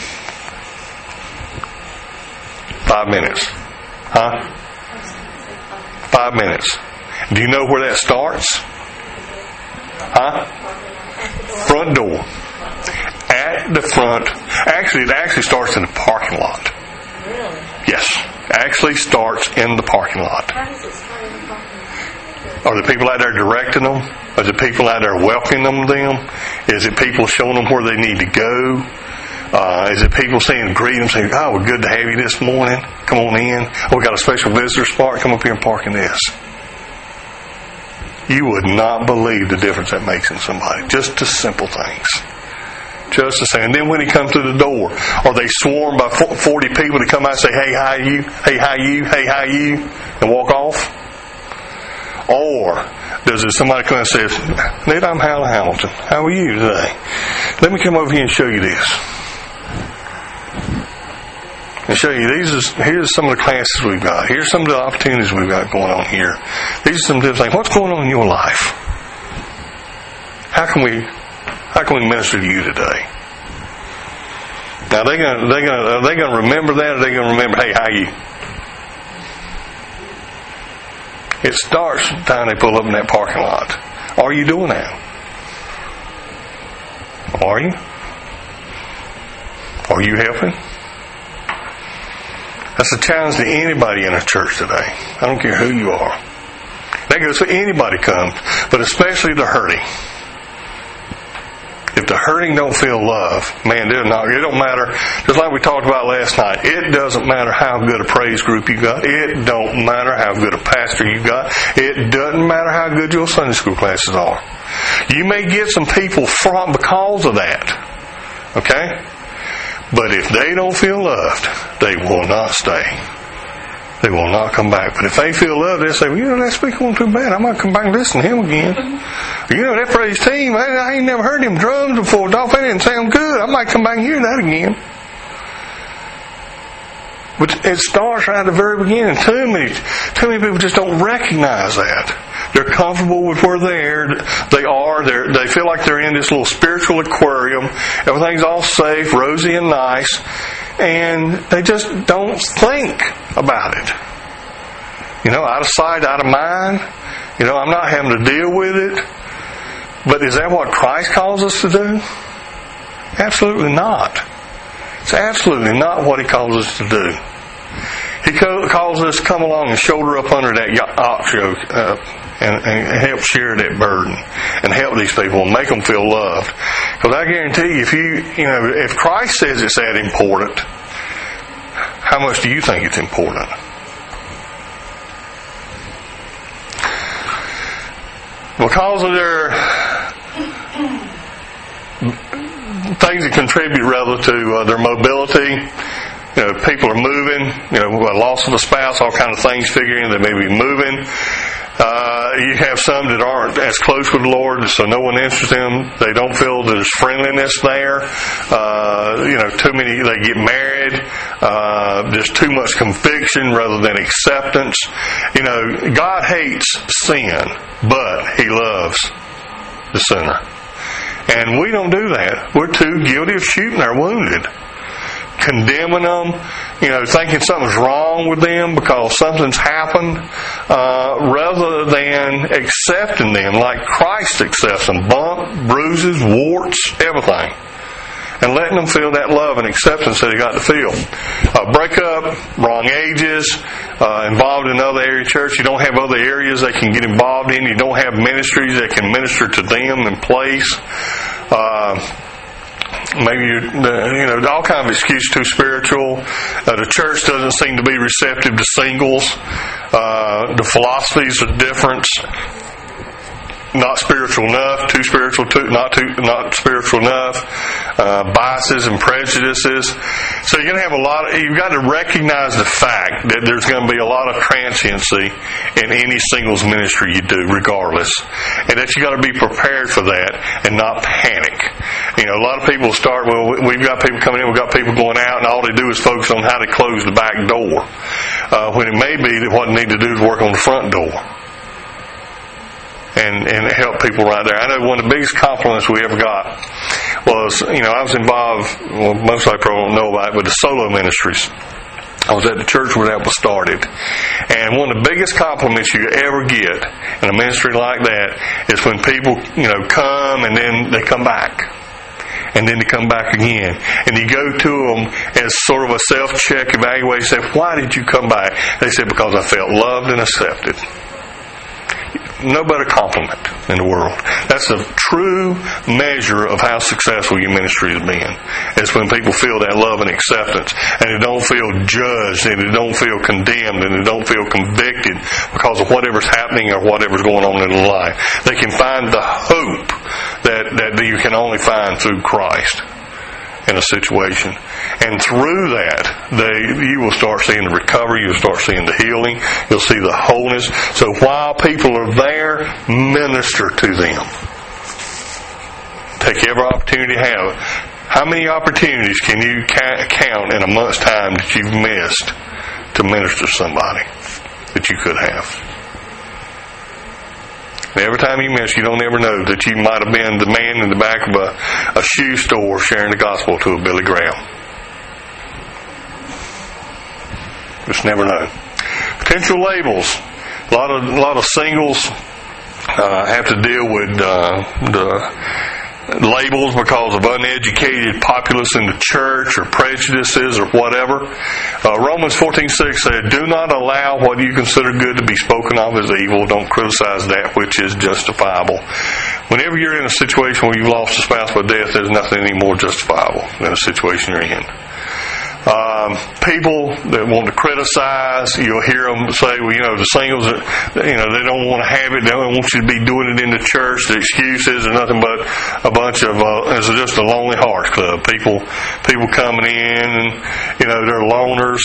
Five minutes. Huh? Five minutes. Do you know where that starts? Huh? Front door. At the front. Actually, it actually starts in the parking lot. Really? Yes. Actually starts in the parking lot. How does it start in the parking lot? Are the people out there directing them? Are the people out there welcoming them? Is it people showing them where they need to go? Uh, is it people saying, greet them, saying, oh, we're good to have you this morning. Come on in. Oh, we got a special visitor spot. Come up here and park in this. You would not believe the difference that makes in somebody. Just the simple things. Just the same. And then when he comes to the door, are they swarmed by forty people to come out and say, hey, how you? Hey, how you? Hey, how you? And walk off? Or does it somebody come and says, Nate, I'm Hal Hamilton. How are you today? Let me come over here and show you this. And show you, these is, here's some of the classes we've got. Here's some of the opportunities we've got going on here. These are some different things. What's going on in your life? How can we How can we minister to you today? Now, they gonna they gonna are they gonna remember that, or are they gonna remember, hey, how you? It starts the time they pull up in that parking lot. Are you doing that? Are you? Are you helping? That's a challenge to anybody in a church today. I don't care who you are. That goes for anybody comes, but especially the hurting. If the hurting don't feel love, man, they're not, it don't matter. Just like we talked about last night, it doesn't matter how good a praise group you got. It don't matter how good a pastor you got. It doesn't matter how good your Sunday school classes are. You may get some people from because of that. Okay? But if they don't feel loved, they will not stay. They will not come back. But if they feel loved, they'll say, well, you know, that speaker wasn't too bad. I might come back and listen to him again. You know, that praise team, I, I ain't never heard them drums before. Dolph, they didn't sound good. I might come back and hear that again. But it starts right at the very beginning. Too many, too many people just don't recognize that. They're comfortable with where they're, they are. They're, they feel like they're in this little spiritual aquarium. Everything's all safe, rosy and nice. And they just don't think about it. You know, out of sight, out of mind. You know, I'm not having to deal with it. But is that what Christ calls us to do? Absolutely not. It's absolutely not what He calls us to do. He calls us to come along and shoulder up under that ox yoke uh, and, and help share that burden and help these people and make them feel loved. Because I guarantee you, if you, you know, if Christ says it's that important, how much do you think it's important? Because of their things that contribute rather to uh, their mobility. You know, people are moving, you know, loss of a spouse, all kind of things figure in, they may be moving. Uh, you have some that aren't as close with the Lord, so no one interests them. They don't feel there's friendliness there. Uh, you know, too many, they get married. Uh, there's too much conviction rather than acceptance. You know, God hates sin, but He loves the sinner. And we don't do that. We're too guilty of shooting our wounded. Condemning them, you know, thinking something's wrong with them because something's happened, uh, rather than accepting them like Christ accepts them. Bump, bruises, warts, everything. And letting them feel that love and acceptance that they got to feel. Uh, break up, wrong ages, uh, involved in other area church. You don't have other areas they can get involved in. You don't have ministries that can minister to them in place. Uh, Maybe you, you know, all kind of excuses, too spiritual. Uh, the church doesn't seem to be receptive to singles. Uh, the philosophies are different. Not spiritual enough, too spiritual, too, not too, not spiritual enough. Uh, biases and prejudices. So you're going to have a lot of, you've got to recognize the fact that there's going to be a lot of transiency in any singles ministry you do, regardless. And that you got to be prepared for that and not panic. You know, a lot of people start, well, we've got people coming in, we've got people going out, and all they do is focus on how to close the back door. Uh, when it may be that what they need to do is work on the front door. And, and help people right there. I know one of the biggest compliments we ever got was, you know, I was involved, well, most likely probably don't know about it, with the solo ministries. I was at the church where that was started. And one of the biggest compliments you ever get in a ministry like that is when people, you know, come and then they come back. And then they come back again. And you go to them as sort of a self-check evaluation. Say, why did you come back? They said, because I felt loved and accepted. No better compliment in the world. That's a true measure of how successful your ministry has been. It's when people feel that love and acceptance, and they don't feel judged, and they don't feel condemned, and they don't feel convicted because of whatever's happening or whatever's going on in their life. They can find the hope that, that you can only find through Christ in a situation. And through that, they, you will start seeing the recovery, you'll start seeing the healing, you'll see the wholeness. So while people are there, minister to them. Take every opportunity to have. How many opportunities can you count in a month's time that you've missed to minister to somebody that you could have? Every time you miss, you don't ever know that you might have been the man in the back of a, a shoe store sharing the gospel to a Billy Graham. Just never know. Potential labels. A lot of a lot of singles uh, have to deal with uh, the labels because of uneducated populace in the church or prejudices or whatever. Uh, Romans fourteen six said, do not allow what you consider good to be spoken of as evil. Don't criticize that which is justifiable. Whenever you're in a situation where you've lost a spouse by death, there's nothing any more justifiable than the situation you're in. Um, people that want to criticize, you'll hear them say, well, you know, the singles, are, you know, they don't want to have it. They don't want you to be doing it in the church. The excuses are nothing but a bunch of, uh, it's just a lonely hearts club. People, people coming in and, you know, they're loners.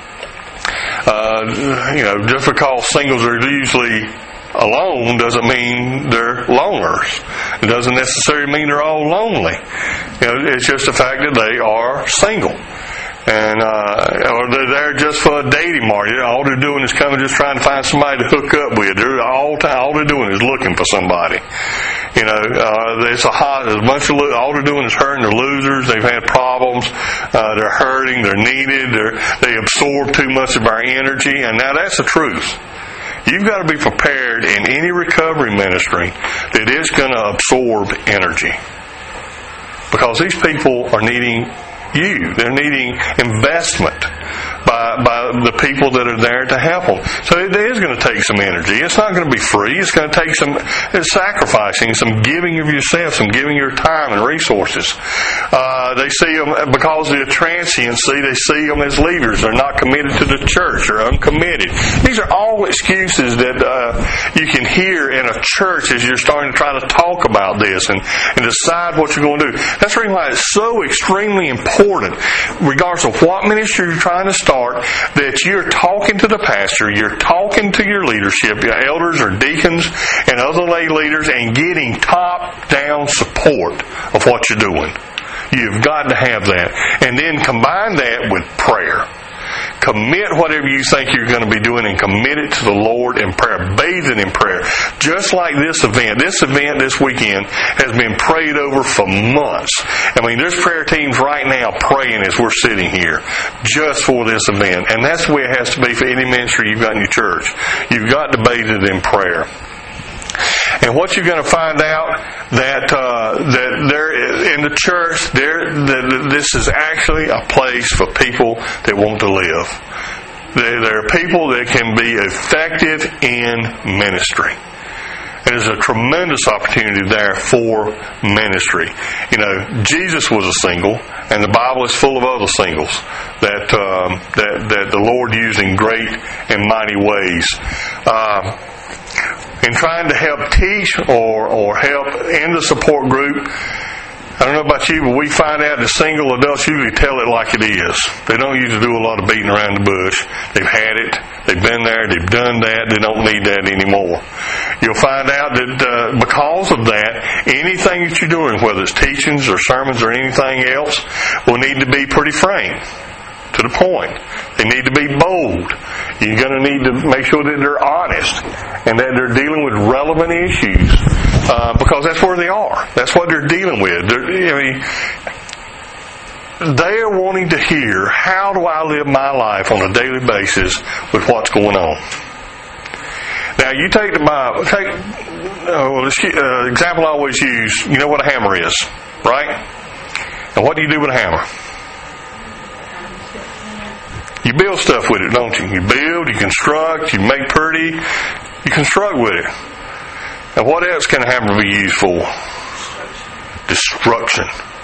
Uh, you know, just because singles are usually alone doesn't mean they're loners. It doesn't necessarily mean they're all lonely. You know, it's just the fact that they are single. And, uh, or they're there just for a dating market. All they're doing is coming just trying to find somebody to hook up with. They're all, all they're doing is looking for somebody. You know, uh, it's a hot, there's a bunch of, all they're doing is hurting. They're losers. They've had problems. Uh, they're hurting. They're needed. They're, they absorb too much of our energy. And now that's the truth. You've got to be prepared in any recovery ministry that it's going to absorb energy. Because these people are needing you. They're needing investment by by the people that are there to help them. So it is going to take some energy. It's not going to be free. It's going to take some sacrificing, some giving of yourself, some giving your time and resources. Uh, they see them, because of the transiency, they see them as leaders. They're not committed to the church. They're uncommitted. These are all excuses that uh, you can hear in a church as you're starting to try to talk about this and, and decide what you're going to do. That's the reason why it's so extremely important, regardless of what ministry you're trying to start, that you're talking to the pastor, you're talking to your leadership, your elders or deacons and other lay leaders, and getting top-down support of what you're doing. You've got to have that. And then combine that with prayer. Commit whatever you think you're going to be doing and commit it to the Lord in prayer. Bathe it in prayer. Just like this event. This event this weekend has been prayed over for months. I mean, there's prayer teams right now praying as we're sitting here just for this event. And that's the way it has to be for any ministry you've got in your church. You've got to bathe it in prayer. And what you're going to find out that uh, that there in the church, there that this is actually a place for people that want to live. There, there are people that can be effective in ministry. There's a tremendous opportunity there for ministry. You know, Jesus was a single, and the Bible is full of other singles that um, that that the Lord used in great and mighty ways. Uh, In trying to help teach or, or help in the support group, I don't know about you, but we find out that single adults usually tell it like it is. They don't usually do a lot of beating around the bush. They've had it. They've been there. They've done that. They don't need that anymore. You'll find out that uh, because of that, anything that you're doing, whether it's teachings or sermons or anything else, will need to be pretty frank. To the point. They need to be bold. You're going to need to make sure that they're honest and that they're dealing with relevant issues uh, because that's where they are. That's what they're dealing with. They're, I mean, they are wanting to hear, how do I live my life on a daily basis with what's going on? Now, you take the Bible, take uh, well, uh, example I always use, you know what a hammer is, right? And what do you do with a hammer? You build stuff with it, don't you? You build, you construct, you make pretty, you construct with it. And what else can a hammer be used for? Destruction.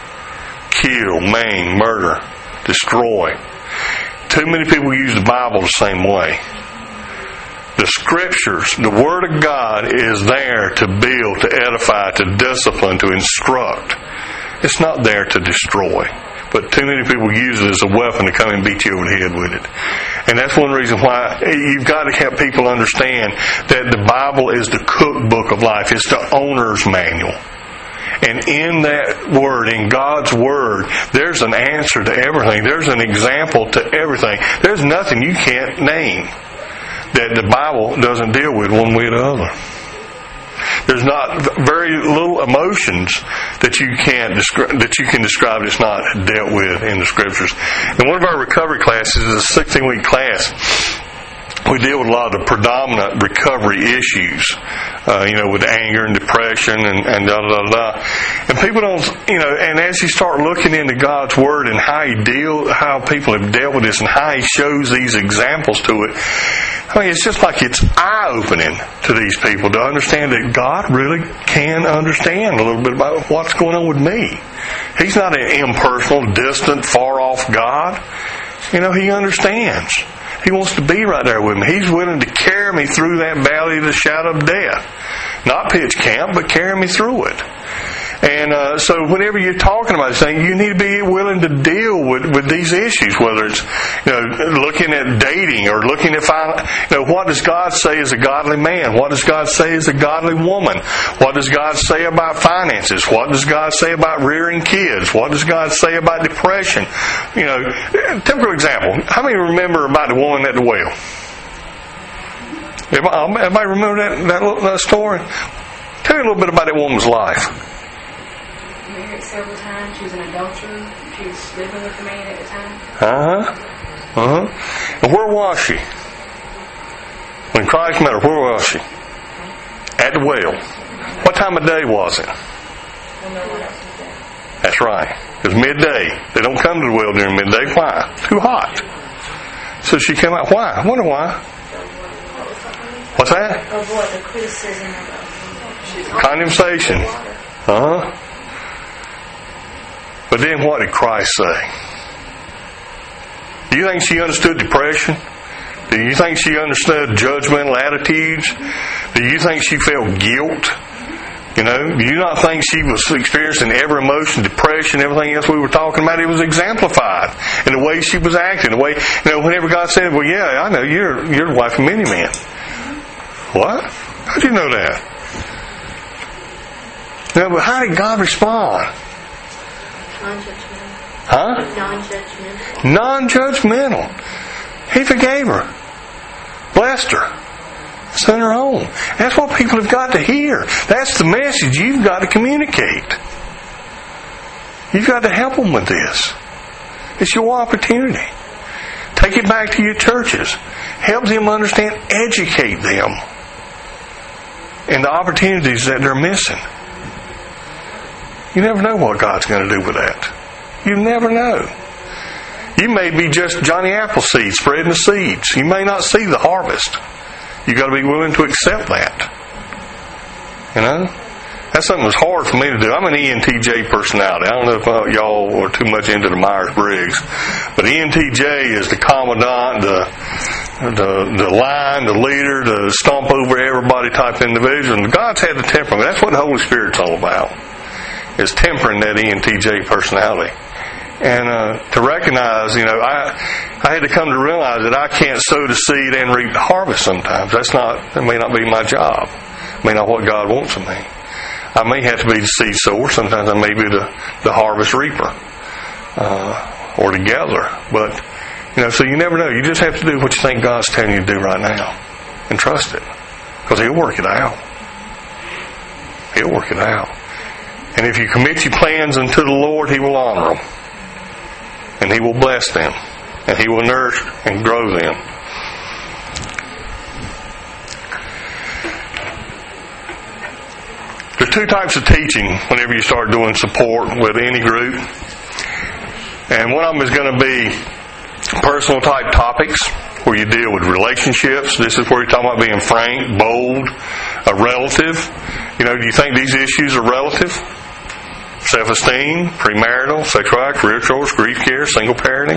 Kill, maim, murder, destroy. Too many people use the Bible the same way. The Scriptures, the Word of God is there to build, to edify, to discipline, to instruct. It's not there to destroy. But too many people use it as a weapon to come and beat you over the head with it. And that's one reason why you've got to help people understand that the Bible is the cookbook of life. It's the owner's manual. And in that Word, in God's Word, there's an answer to everything. There's an example to everything. There's nothing you can't name that the Bible doesn't deal with one way or the other. There's not very little emotions that you can't describe, that you can describe that's not dealt with in the Scriptures. And one of our recovery classes is a sixteen-week class. We deal with a lot of the predominant recovery issues, uh, you know, with anger and depression and, and da da da da. And people don't, you know, and as you start looking into God's Word and how He deal, how people have dealt with this, and how He shows these examples to it, I mean, it's just like it's eye-opening to these people to understand that God really can understand a little bit about what's going on with me. He's not an impersonal, distant, far-off God. You know, He understands. He wants to be right there with me. He's willing to carry me through that valley of the shadow of death. Not pitch camp, but carry me through it. And uh, so whenever you're talking about this thing, you need to be willing to deal with, with these issues, whether it's, you know, looking at dating or looking at, you know, what does God say as a godly man? What does God say as a godly woman? What does God say about finances? What does God say about rearing kids? What does God say about depression? You know, typical example. How many remember about the woman at the well? Everybody remember that, that, that story? Tell me a little bit about that woman's life. Several times. She was an adulterer. She was living with the man at the time. Uh-huh. Uh-huh. And where was she? When Christ met her, where was she? At the well. What time of day was it? That's right. It was midday. They don't come to the well during midday. Why? Too hot. So she came out. Why? I wonder why. What's that? Avoid the criticism of condemnation. Uh-huh. But then what did Christ say? Do you think she understood depression? Do you think she understood judgmental attitudes? Do you think she felt guilt? You know, do you not think she was experiencing every emotion, depression, everything else we were talking about? It was exemplified in the way she was acting. The way, you know, whenever God said, "Well, yeah, I know you're you're the wife of many men." What? How did you know that? No, but how did God respond? non-judgmental. Huh? Non-judgmental. Non-judgmental. He forgave her. Blessed her. Sent her home. That's what people have got to hear. That's the message you've got to communicate. You've got to help them with this. It's your opportunity. Take it back to your churches. Help them understand. Educate them in the opportunities that they're missing. You never know what God's going to do with that. You never know. You may be just Johnny Appleseed spreading the seeds. You may not see the harvest. You've got to be willing to accept that. You know? That's something that's hard for me to do. I'm an E N T J personality. I don't know if uh, y'all are too much into the Myers-Briggs, but E N T J is the commandant, the the the line, the leader, the stomp over everybody type individual. And God's had the temperament. That's what the Holy Spirit's all about. Is tempering that E N T J personality. And uh, to recognize, you know, I I had to come to realize that I can't sow the seed and reap the harvest sometimes. That's not, that may not be my job. It may not what God wants of me. I may have to be the seed sower. Sometimes I may be the, the harvest reaper. Uh, or the gatherer. But, you know, so you never know. You just have to do what you think God's telling you to do right now. And trust it. Because He'll work it out. He'll work it out. And if you commit your plans unto the Lord, He will honor them. And He will bless them. And He will nourish and grow them. There are two types of teaching whenever you start doing support with any group. And one of them is going to be personal type topics where you deal with relationships. This is where you're talking about being frank, bold, a relative. You know, do you think these issues are relative? Self-esteem, premarital, sexuality, career choice, grief care, single parenting.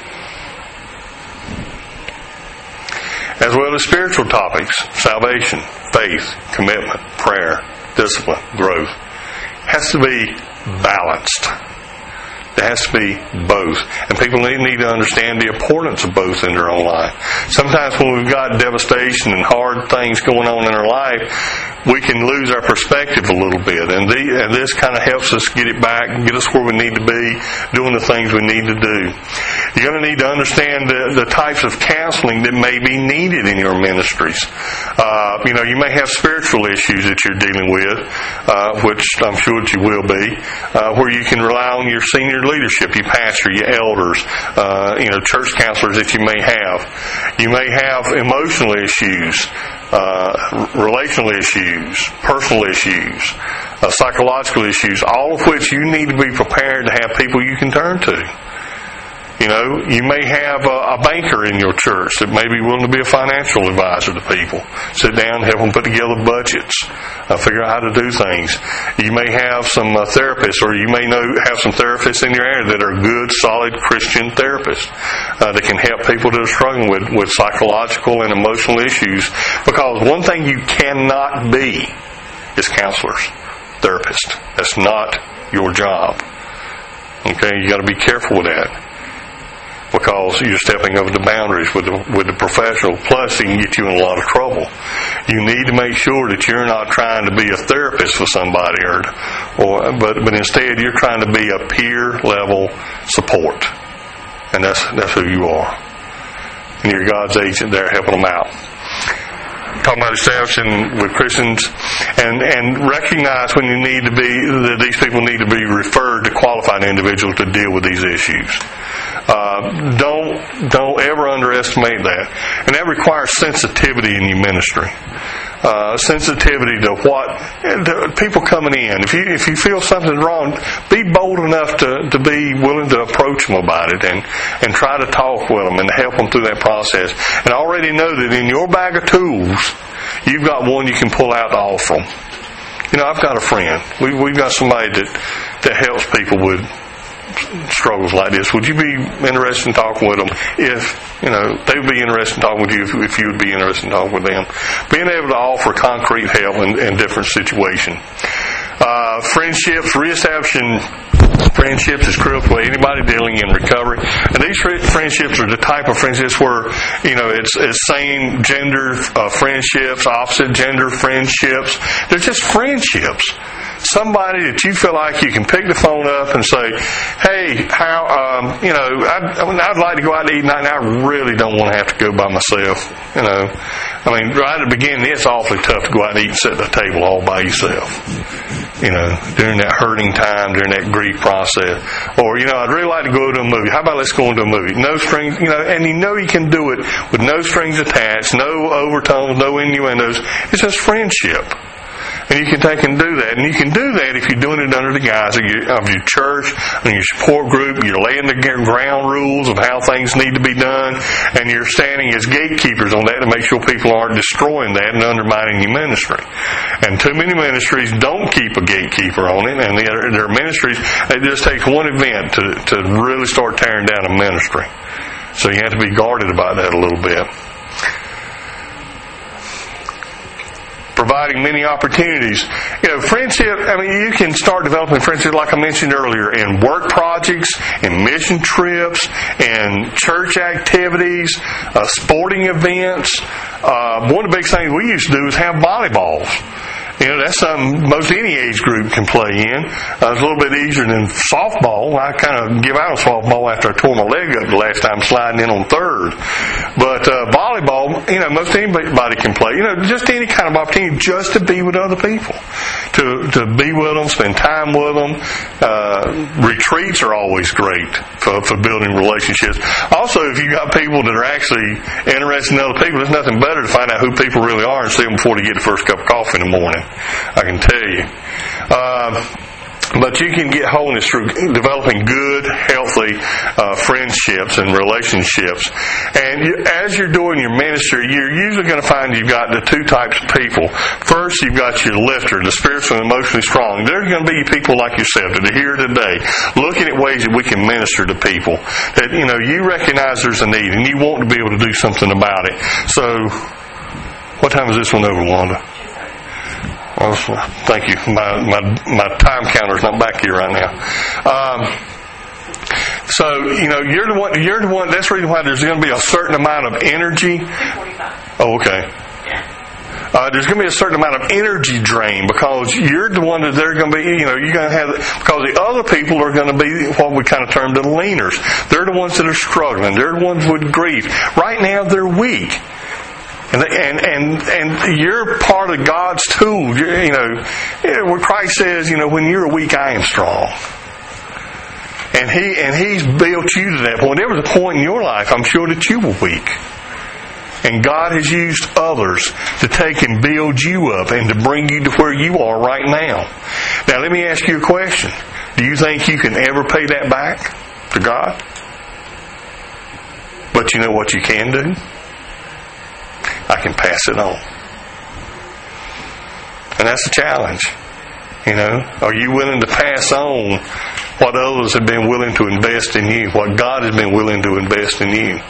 As well as spiritual topics, salvation, faith, commitment, prayer, discipline, growth. It has to be balanced. It has to be both. And people need to understand the importance of both in their own life. Sometimes when we've got devastation and hard things going on in our life, we can lose our perspective a little bit. And, the, and this kind of helps us get it back, get us where we need to be, doing the things we need to do. You're going to need to understand the, the types of counseling that may be needed in your ministries. Uh, you know, you may have spiritual issues that you're dealing with, uh, which I'm sure that you will be, uh, where you can rely on your senior leadership, your pastor, your elders, uh, you know, church counselors that you may have. You may have emotional issues, uh, relational issues, personal issues, uh, psychological issues, all of which you need to be prepared to have people you can turn to. You know, you may have a, a banker in your church that may be willing to be a financial advisor to people. Sit down, help them put together budgets, uh, figure out how to do things. You may have some uh, therapists, or you may know have some therapists in your area that are good, solid Christian therapists uh, that can help people that are struggling with, with psychological and emotional issues. Because one thing you cannot be is counselors, therapists. That's not your job. Okay, you got to be careful with that. Because you're stepping over the boundaries with the, with the professional. Plus, it can get you in a lot of trouble. You need to make sure that you're not trying to be a therapist for somebody, or, or but but instead you're trying to be a peer level support, and that's that's who you are. And you're God's agent there, helping them out. Talking about establishing with Christians, and and recognize when you need to be that these people need to be referred to qualified individuals to deal with these issues. Uh, don't don't ever underestimate that. And that requires sensitivity in your ministry. Uh, sensitivity to what to people coming in. If you if you feel something's wrong, be bold enough to, to be willing to approach them about it and, and try to talk with them and help them through that process. And already know that in your bag of tools, you've got one you can pull out to offer them. You know, I've got a friend. We we've got somebody that that helps people with struggles like this. Would you be interested in talking with them? If, you know, they would be interested in talking with you if, if you would be interested in talking with them. Being able to offer concrete help in, in different situations. Uh, friendships, reestablishing friendships is critical to anybody dealing in recovery. And these friendships are the type of friendships where, you know, it's, it's same gender uh, friendships, opposite gender friendships. They're just friendships. Somebody that you feel like you can pick the phone up and say, hey, how, um, you know, I'd, I'd like to go out to eat tonight, and I really don't want to have to go by myself. You know, I mean, right at the beginning, it's awfully tough to go out and eat and sit at the table all by yourself. You know, during that hurting time, during that grief process. Or, you know, I'd really like to go to a movie. How about let's go into a movie? No strings, you know, and you know you can do it with no strings attached, no overtones, no innuendos. It's just friendship. And you can take and do that. And you can do that if you're doing it under the guise of your, of your church and your support group. You're laying the ground rules of how things need to be done. And you're standing as gatekeepers on that to make sure people aren't destroying that and undermining your ministry. And too many ministries don't keep a gatekeeper on it. And their, their ministries, it just takes one event to, to really start tearing down a ministry. So you have to be guarded about that a little bit. Providing many opportunities. You know, friendship, I mean, you can start developing friendships, like I mentioned earlier, in work projects, in mission trips, in church activities, uh, sporting events. Uh, one of the big things we used to do is have volleyballs. You know, that's something most any age group can play in. Uh, it's a little bit easier than softball. I kind of give out on softball after I tore my leg up the last time sliding in on third. But uh, volleyball, you know, most anybody can play. You know, just any kind of opportunity just to be with other people. To to be with them, spend time with them. Uh, retreats are always great for, for building relationships. Also, if you got people that are actually interested in other people, there's nothing better to find out who people really are and see them before they get the first cup of coffee in the morning. I can tell you. Uh, but you can get wholeness through developing good, healthy uh, friendships and relationships. And you, as you're doing your ministry, you're usually going to find you've got the two types of people. First, you've got your lifter, the spiritually and emotionally strong. There's going to be people like yourself that are here today looking at ways that we can minister to people. That, you know, you recognize there's a need and you want to be able to do something about it. So, what time is this one over, Wanda? Well, thank you. My my my time counter's not back here right now. Um, so you know, you're the one. You're the one. That's the reason why there's going to be a certain amount of energy. Oh, okay. Uh, there's going to be a certain amount of energy drain because you're the one that they're going to be. You know, you're going to have because the other people are going to be what we kind of term the leaners. They're the ones that are struggling. They're the ones with grief. Right now, they're weak. And, and and and you're part of God's tool. You're, you know, where Christ says, you know, when you're weak, I am strong. And he and He's built you to that point. There was a point in your life, I'm sure, that you were weak. And God has used others to take and build you up and to bring you to where you are right now. Now, let me ask you a question. Do you think you can ever pay that back to God? But you know what you can do? I can pass it on. And that's a challenge. You know, are you willing to pass on what others have been willing to invest in you, what God has been willing to invest in you?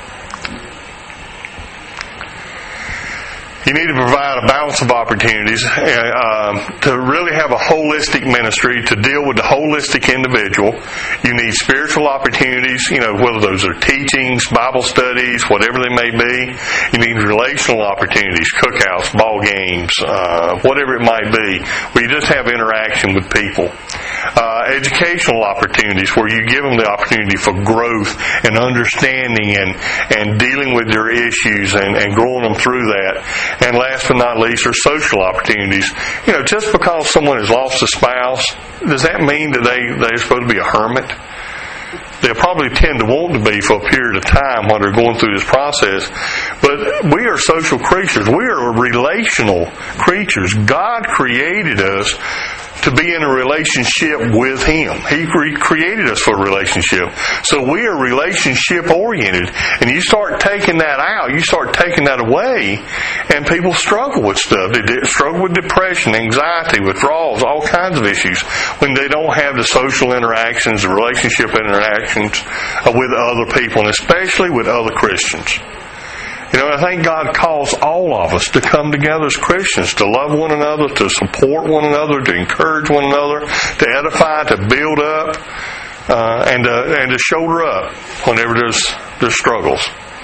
You need to provide a balance of opportunities uh, to really have a holistic ministry, to deal with the holistic individual. You need spiritual opportunities, you know, whether those are teachings, Bible studies, whatever they may be. You need relational opportunities, cookouts, ball games, uh, whatever it might be, where you just have interaction with people. Uh, educational opportunities where you give them the opportunity for growth and understanding and, and dealing with their issues and, and growing them through that. And last but not least are social opportunities. You know, just because someone has lost a spouse, does that mean that they, they're supposed to be a hermit? they'll probably tend to want to be for a period of time while they're going through this process. But we are social creatures. We are relational creatures. God created us to be in a relationship with Him. He re- created us for a relationship. So we are relationship oriented. And you start taking that out, you start taking that away, and people struggle with stuff. They struggle with depression, anxiety, withdrawals, all kinds of issues when they don't have the social interactions, the relationship interactions with other people, and especially with other Christians. You know, I think God calls all of us to come together as Christians, to love one another, to support one another, to encourage one another, to edify, to build up, uh, and to, and to shoulder up whenever there's there's struggles.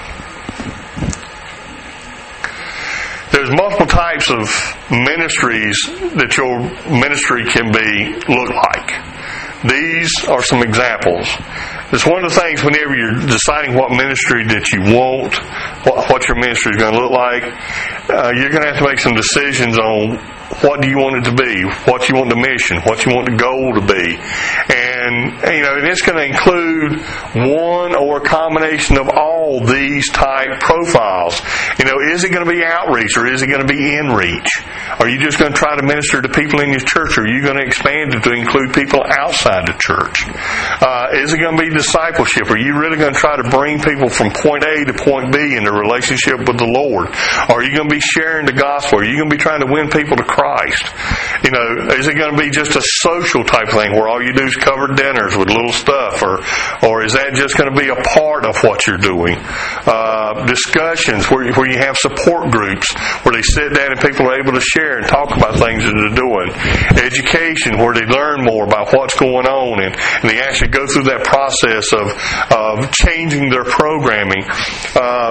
There's multiple types of ministries that your ministry can be look like. These are some examples. It's one of the things whenever you're deciding what ministry that you want, what, what your ministry is going to look like, uh, you're going to have to make some decisions on what do you want it to be, what you want the mission, what you want the goal to be. And, you know, and it's going to include one or a combination of all these type profiles. You know, is it going to be outreach or is it going to be in-reach? Are you just going to try to minister to people in your church, or are you going to expand it to include people outside the church? Uh, is it going to be discipleship? Are you really going to try to bring people from point A to point B in a relationship with the Lord? Or are you going to be sharing the gospel? Are you going to be trying to win people to Christ? You know, is it going to be just a social type thing where all you do is cover dinners with little stuff? Or or is that just going to be a part of what you're doing? Uh, discussions where, where you have support groups where they sit down and people are able to share and talk about things that they're doing. Education where they learn more about what's going on and, and they actually go through that process of, of changing their programming. Uh,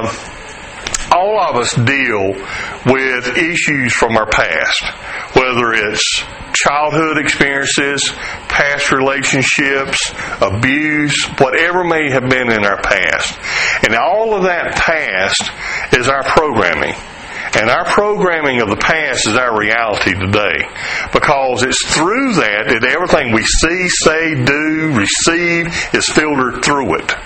all of us deal with issues from our past, whether it's childhood experiences, past relationships, abuse, whatever may have been in our past. And all of that past is our programming. And our programming of the past is our reality today. Because it's through that that everything we see, say, do, receive is filtered through it.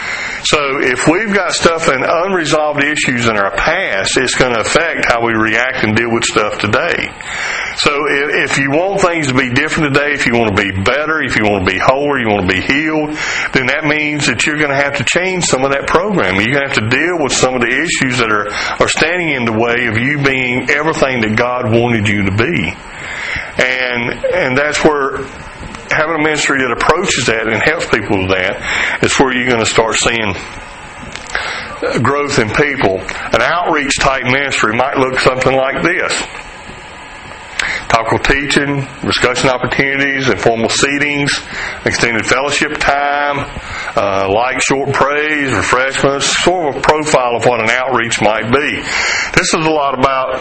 So if we've got stuff and unresolved issues in our past, it's going to affect how we react and deal with stuff today. So if, if you want things to be different today, if you want to be better, if you want to be wholer, you want to be healed, then that means that you're going to have to change some of that programming. You're going to have to deal with some of the issues that are, are standing in the way of you being everything that God wanted you to be. And and that's where having a ministry that approaches that and helps people with that is where you're going to start seeing growth in people. An outreach type ministry might look something like this. Topical teaching, discussion opportunities, informal seatings, extended fellowship time, uh, light short praise, refreshments, sort of a profile of what an outreach might be. This is a lot about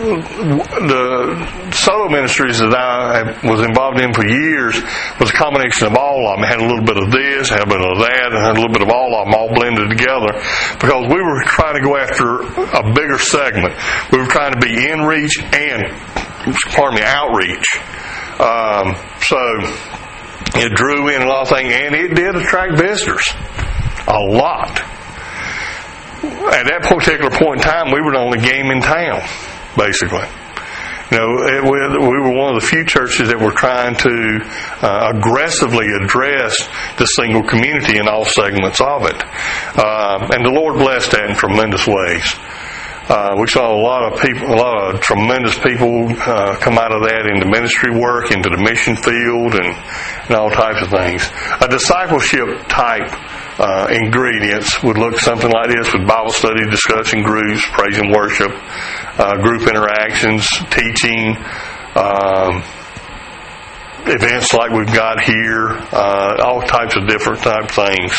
the solo ministries that I was involved in for years. Was a combination of all of them. It had a little bit of this, had a bit of that, and had a little bit of all of them all blended together because we were trying to go after a bigger segment. We were trying to be in reach and pardon me, outreach. Um, so it drew in a lot of things, and it did attract visitors. A lot. At that particular point in time, we were the only game in town, basically. You know, it, we were one of the few churches that were trying to uh, aggressively address the single community in all segments of it. Uh, and the Lord blessed that in tremendous ways. Uh, we saw a lot of people, a lot of tremendous people uh, come out of that into ministry work, into the mission field, and, and all types of things. A discipleship type uh, ingredients would look something like this with Bible study, discussion groups, praise and worship, uh, group interactions, teaching, um, events like we've got here, uh, all types of different type things.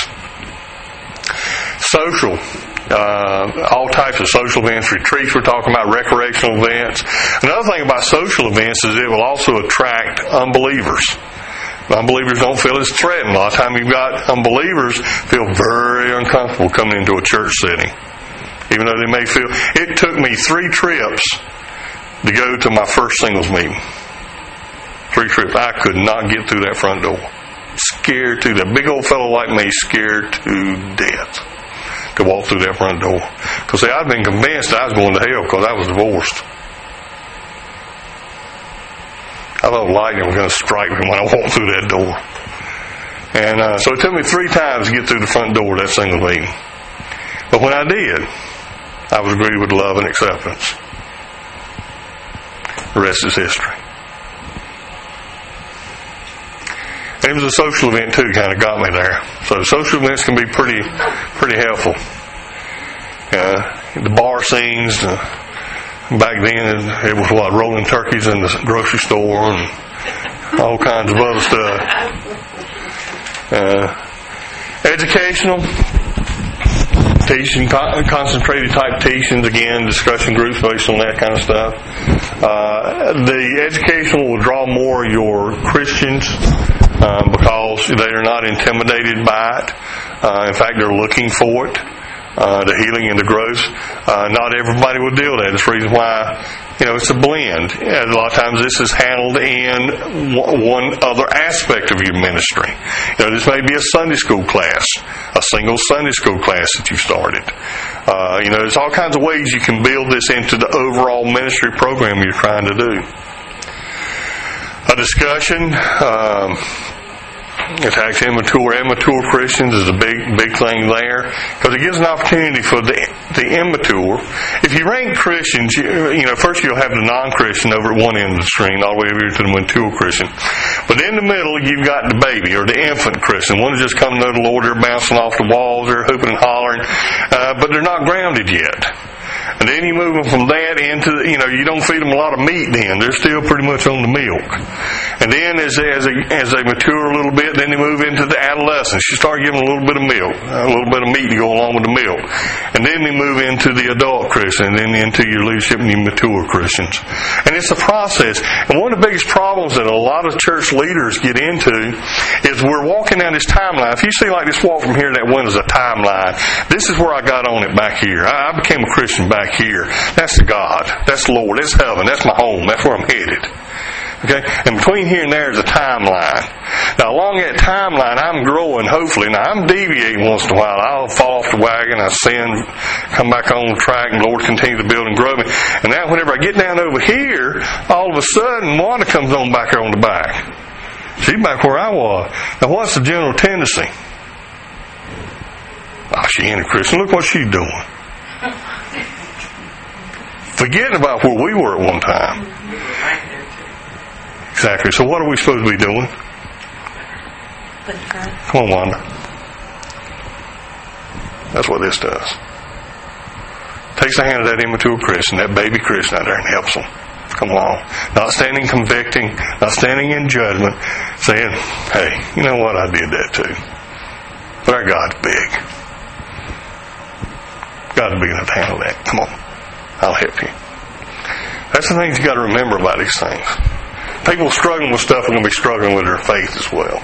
Social. Uh, all types of social events, retreats we're talking about, recreational events. Another thing about social events is it will also attract unbelievers. Unbelievers don't feel as threatened. A lot of times you've got unbelievers feel very uncomfortable coming into a church setting. Even though they may feel... It took me three trips to go to my first singles meeting. Three trips. I could not get through that front door. scared to, a big old fellow like me, scared to death to walk through that front door. Because see, I'd been convinced I was going to hell because I was divorced. I thought lightning was going to strike me when I walked through that door. And uh, so it took me three times to get through the front door of that single meeting. But when I did, I was greeted with love and acceptance. The rest is history. And it was a social event too, kind of got me there. So social events can be pretty, pretty helpful. Uh, the bar scenes, uh, back then it was what, rolling turkeys in the grocery store and all kinds of other stuff. Uh, educational, teaching, concentrated type teachings, again, discussion groups based on that kind of stuff. Uh, the educational will draw more of your Christians um, because they are not intimidated by it. Uh, in fact, they're looking for it. Uh, the healing and the growth. Uh, not everybody will deal with that. It's the reason why, you know, it's a blend. And a lot of times this is handled in one other aspect of your ministry. You know, this may be a Sunday school class, a single Sunday school class that you started. Uh, you know, there's all kinds of ways you can build this into the overall ministry program you're trying to do. A discussion. Um, Attacks immature, immature Christians is a big, big thing there because it gives an opportunity for the the immature. If you rank Christians, you, you know, first you'll have the non-Christian over at one end of the screen, all the way over to the mature Christian. But in the middle, you've got the baby or the infant Christian. One is just coming to the Lord, they're bouncing off the walls, they're hooping and hollering, uh, but they're not grounded yet. And then you move them from that into, you know, you don't feed them a lot of meat then. They're still pretty much on the milk. And then as they, as they, as they mature a little bit, then they move into the adolescence. You start giving them a little bit of milk, a little bit of meat to go along with the milk. And then they move into the adult Christian, and then into your leadership and your mature Christians. And it's a process. And one of the biggest problems that a lot of church leaders get into is we're walking down this timeline. If you see like this walk from here, that one is a timeline. This is where I got on it back here. I, I became a Christian back here. That's the God. That's the Lord. That's heaven. That's my home. That's where I'm headed. Okay? And between here and there is a timeline. Now, along that timeline, I'm growing, hopefully. Now, I'm deviating once in a while. I'll fall off the wagon. I sin, come back on the track, and the Lord continue to build and grow me. And now, whenever I get down over here, all of a sudden, Wanda comes on back here on the back. She's back where I was. Now, what's the general tendency? Oh, she ain't a Christian. Look what she's doing. Forgetting about where we were at one time. Exactly. So what are we supposed to be doing? Come on, Wanda. That's what this does. Takes the hand of that immature Christian, that baby Christian out there, and helps them. Come along. Not standing convicting, not standing in judgment, saying, hey, you know what? I did that too. But our God's big. God's big enough to handle that. Come on. I'll help you. That's the things you got to remember about these things. People struggling with stuff are going to be struggling with their faith as well.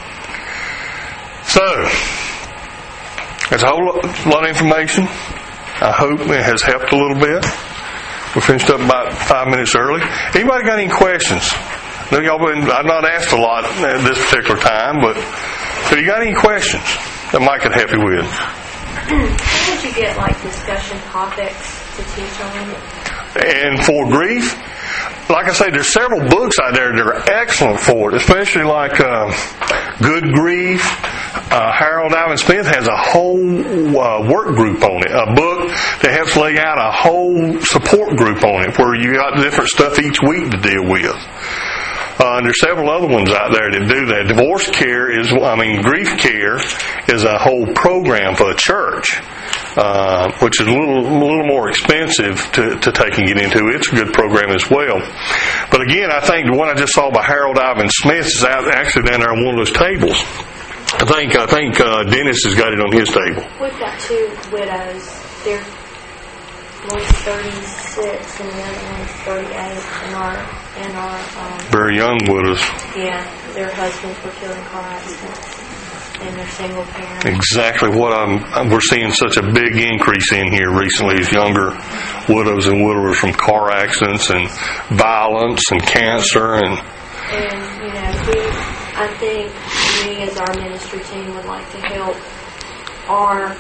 So, there's a whole lot of information. I hope it has helped a little bit. We finished up about five minutes early. Anybody got any questions? I know y'all been, I've not asked a lot at this particular time, but if you got any questions that Mike could help you with. How would you get like discussion topics to teach on? And for grief, like I say, there's several books out there that are excellent for it, especially like uh, Good Grief. Uh, Harold Ivan Smith has a whole uh, work group on it, a book that helps lay out a whole support group on it where you got different stuff each week to deal with. Uh, and there's several other ones out there that do that. Divorce care is, I mean, grief care is a whole program for a church, uh, which is a little, a little more expensive to, to take and get into. It's a good program as well. But again, I think the one I just saw by Harold Ivan Smith is out actually down there on one of those tables. I think I think uh, Dennis has got it on his table. We've got two widows. They're one's thirty-six and the other one's thirty-eight. In our in our um, very young widows. Yeah, their husbands were killed in car accidents, and they're single parents. Exactly what I'm. We're seeing such a big increase in here recently is younger widows and widowers from car accidents and violence and cancer and. And you know, we I think we we as our ministry team would like to help our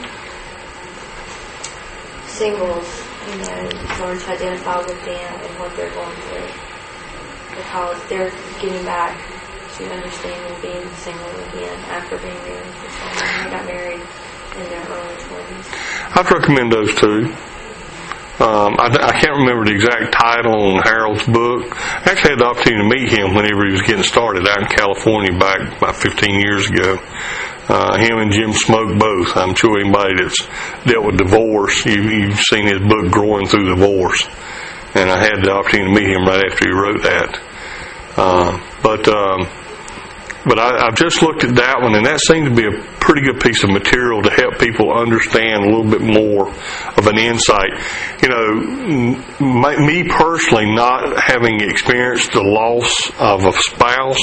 singles, you know, learn to identify with them and what they're going through, because they're getting back to understanding being single again after being married for so long. They got married in their early twenties. I'd recommend those two. Um, I, I can't remember the exact title on Harold's book. I actually had the opportunity to meet him whenever he was getting started out in California back about fifteen years ago. Uh, him and Jim Smoke both. I'm sure anybody that's dealt with divorce, you, you've seen his book, Growing Through Divorce. And I had the opportunity to meet him right after he wrote that. Uh, but um, but I, I've just looked at that one, and that seemed to be a pretty good piece of material to help people understand a little bit more of an insight. You know, my, me personally, not having experienced the loss of a spouse,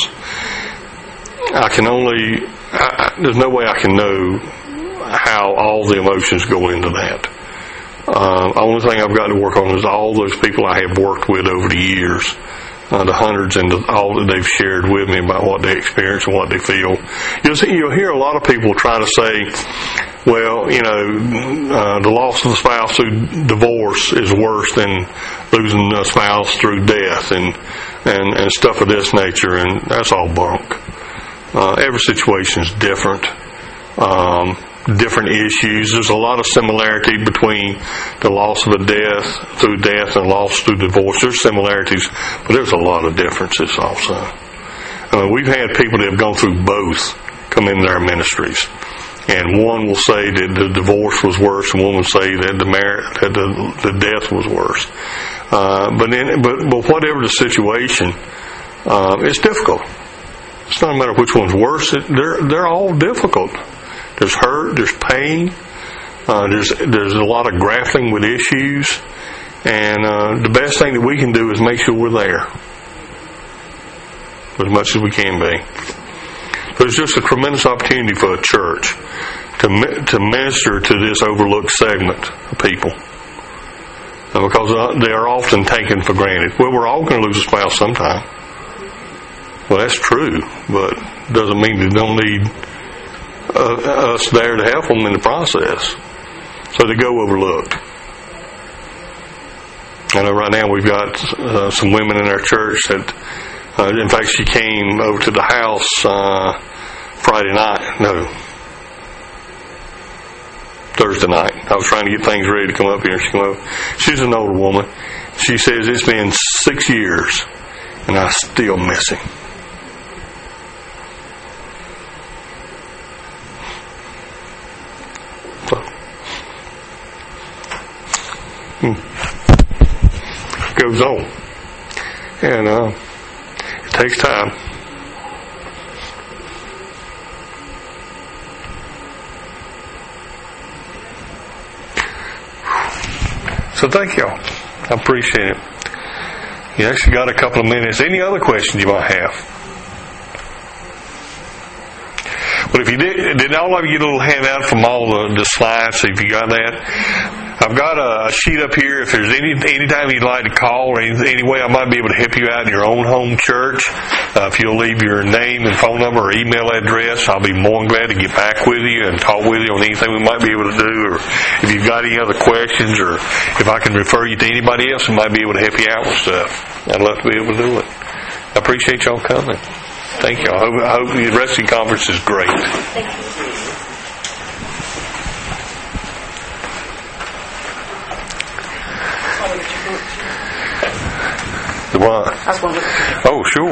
I can only, I, I, there's no way I can know how all the emotions go into that. Uh, the only thing I've got to work on is all those people I have worked with over the years. Uh, the hundreds and the, all that they've shared with me about what they experience and what they feel. You'll, see, you'll hear a lot of people try to say, well, you know, uh, the loss of a spouse through divorce is worse than losing a spouse through death and, and, and stuff of this nature, and that's all bunk. Uh, every situation is different. Um, different issues. There's a lot of similarity between the loss of a death through death and loss through divorce. There's similarities, but there's a lot of differences also. I mean, we've had people that have gone through both come into our ministries, and one will say that the divorce was worse, and one will say that the mar- that the, the death was worse. Uh, but in, but but whatever the situation, uh, it's difficult. It's not a matter of which one's worse. It, they're they're all difficult. There's hurt, there's pain, uh, there's there's a lot of grappling with issues, and uh, the best thing that we can do is make sure we're there as much as we can be. So it's just a tremendous opportunity for a church to to minister to this overlooked segment of people, uh, because they are often taken for granted. Well, we're all going to lose a spouse sometime. Well, that's true, but doesn't mean they don't need Uh, us there to help them in the process, so they go overlooked. I know right now we've got uh, some women in our church that, uh, in fact, she came over to the house uh, Friday night. No, Thursday night. I was trying to get things ready to come up here. She came over. She's an older woman. She says it's been six years, and I still miss him. Hmm. Goes on, and uh, it takes time. So thank y'all. I appreciate it. You actually got a couple of minutes. Any other questions you might have? But if you did, did all of you get a little handout from all the, the slides? So if you got that, I've got a sheet up here. If there's any any time you'd like to call or any, any way I might be able to help you out in your own home church, uh, if you'll leave your name and phone number or email address, I'll be more than glad to get back with you and talk with you on anything we might be able to do. Or if you've got any other questions, or if I can refer you to anybody else who might be able to help you out with stuff, I'd love to be able to do it. I appreciate y'all coming. Thank y'all. I hope, I hope the rest of the conference is great. Thank you. The what? I was wondering. Oh, sure.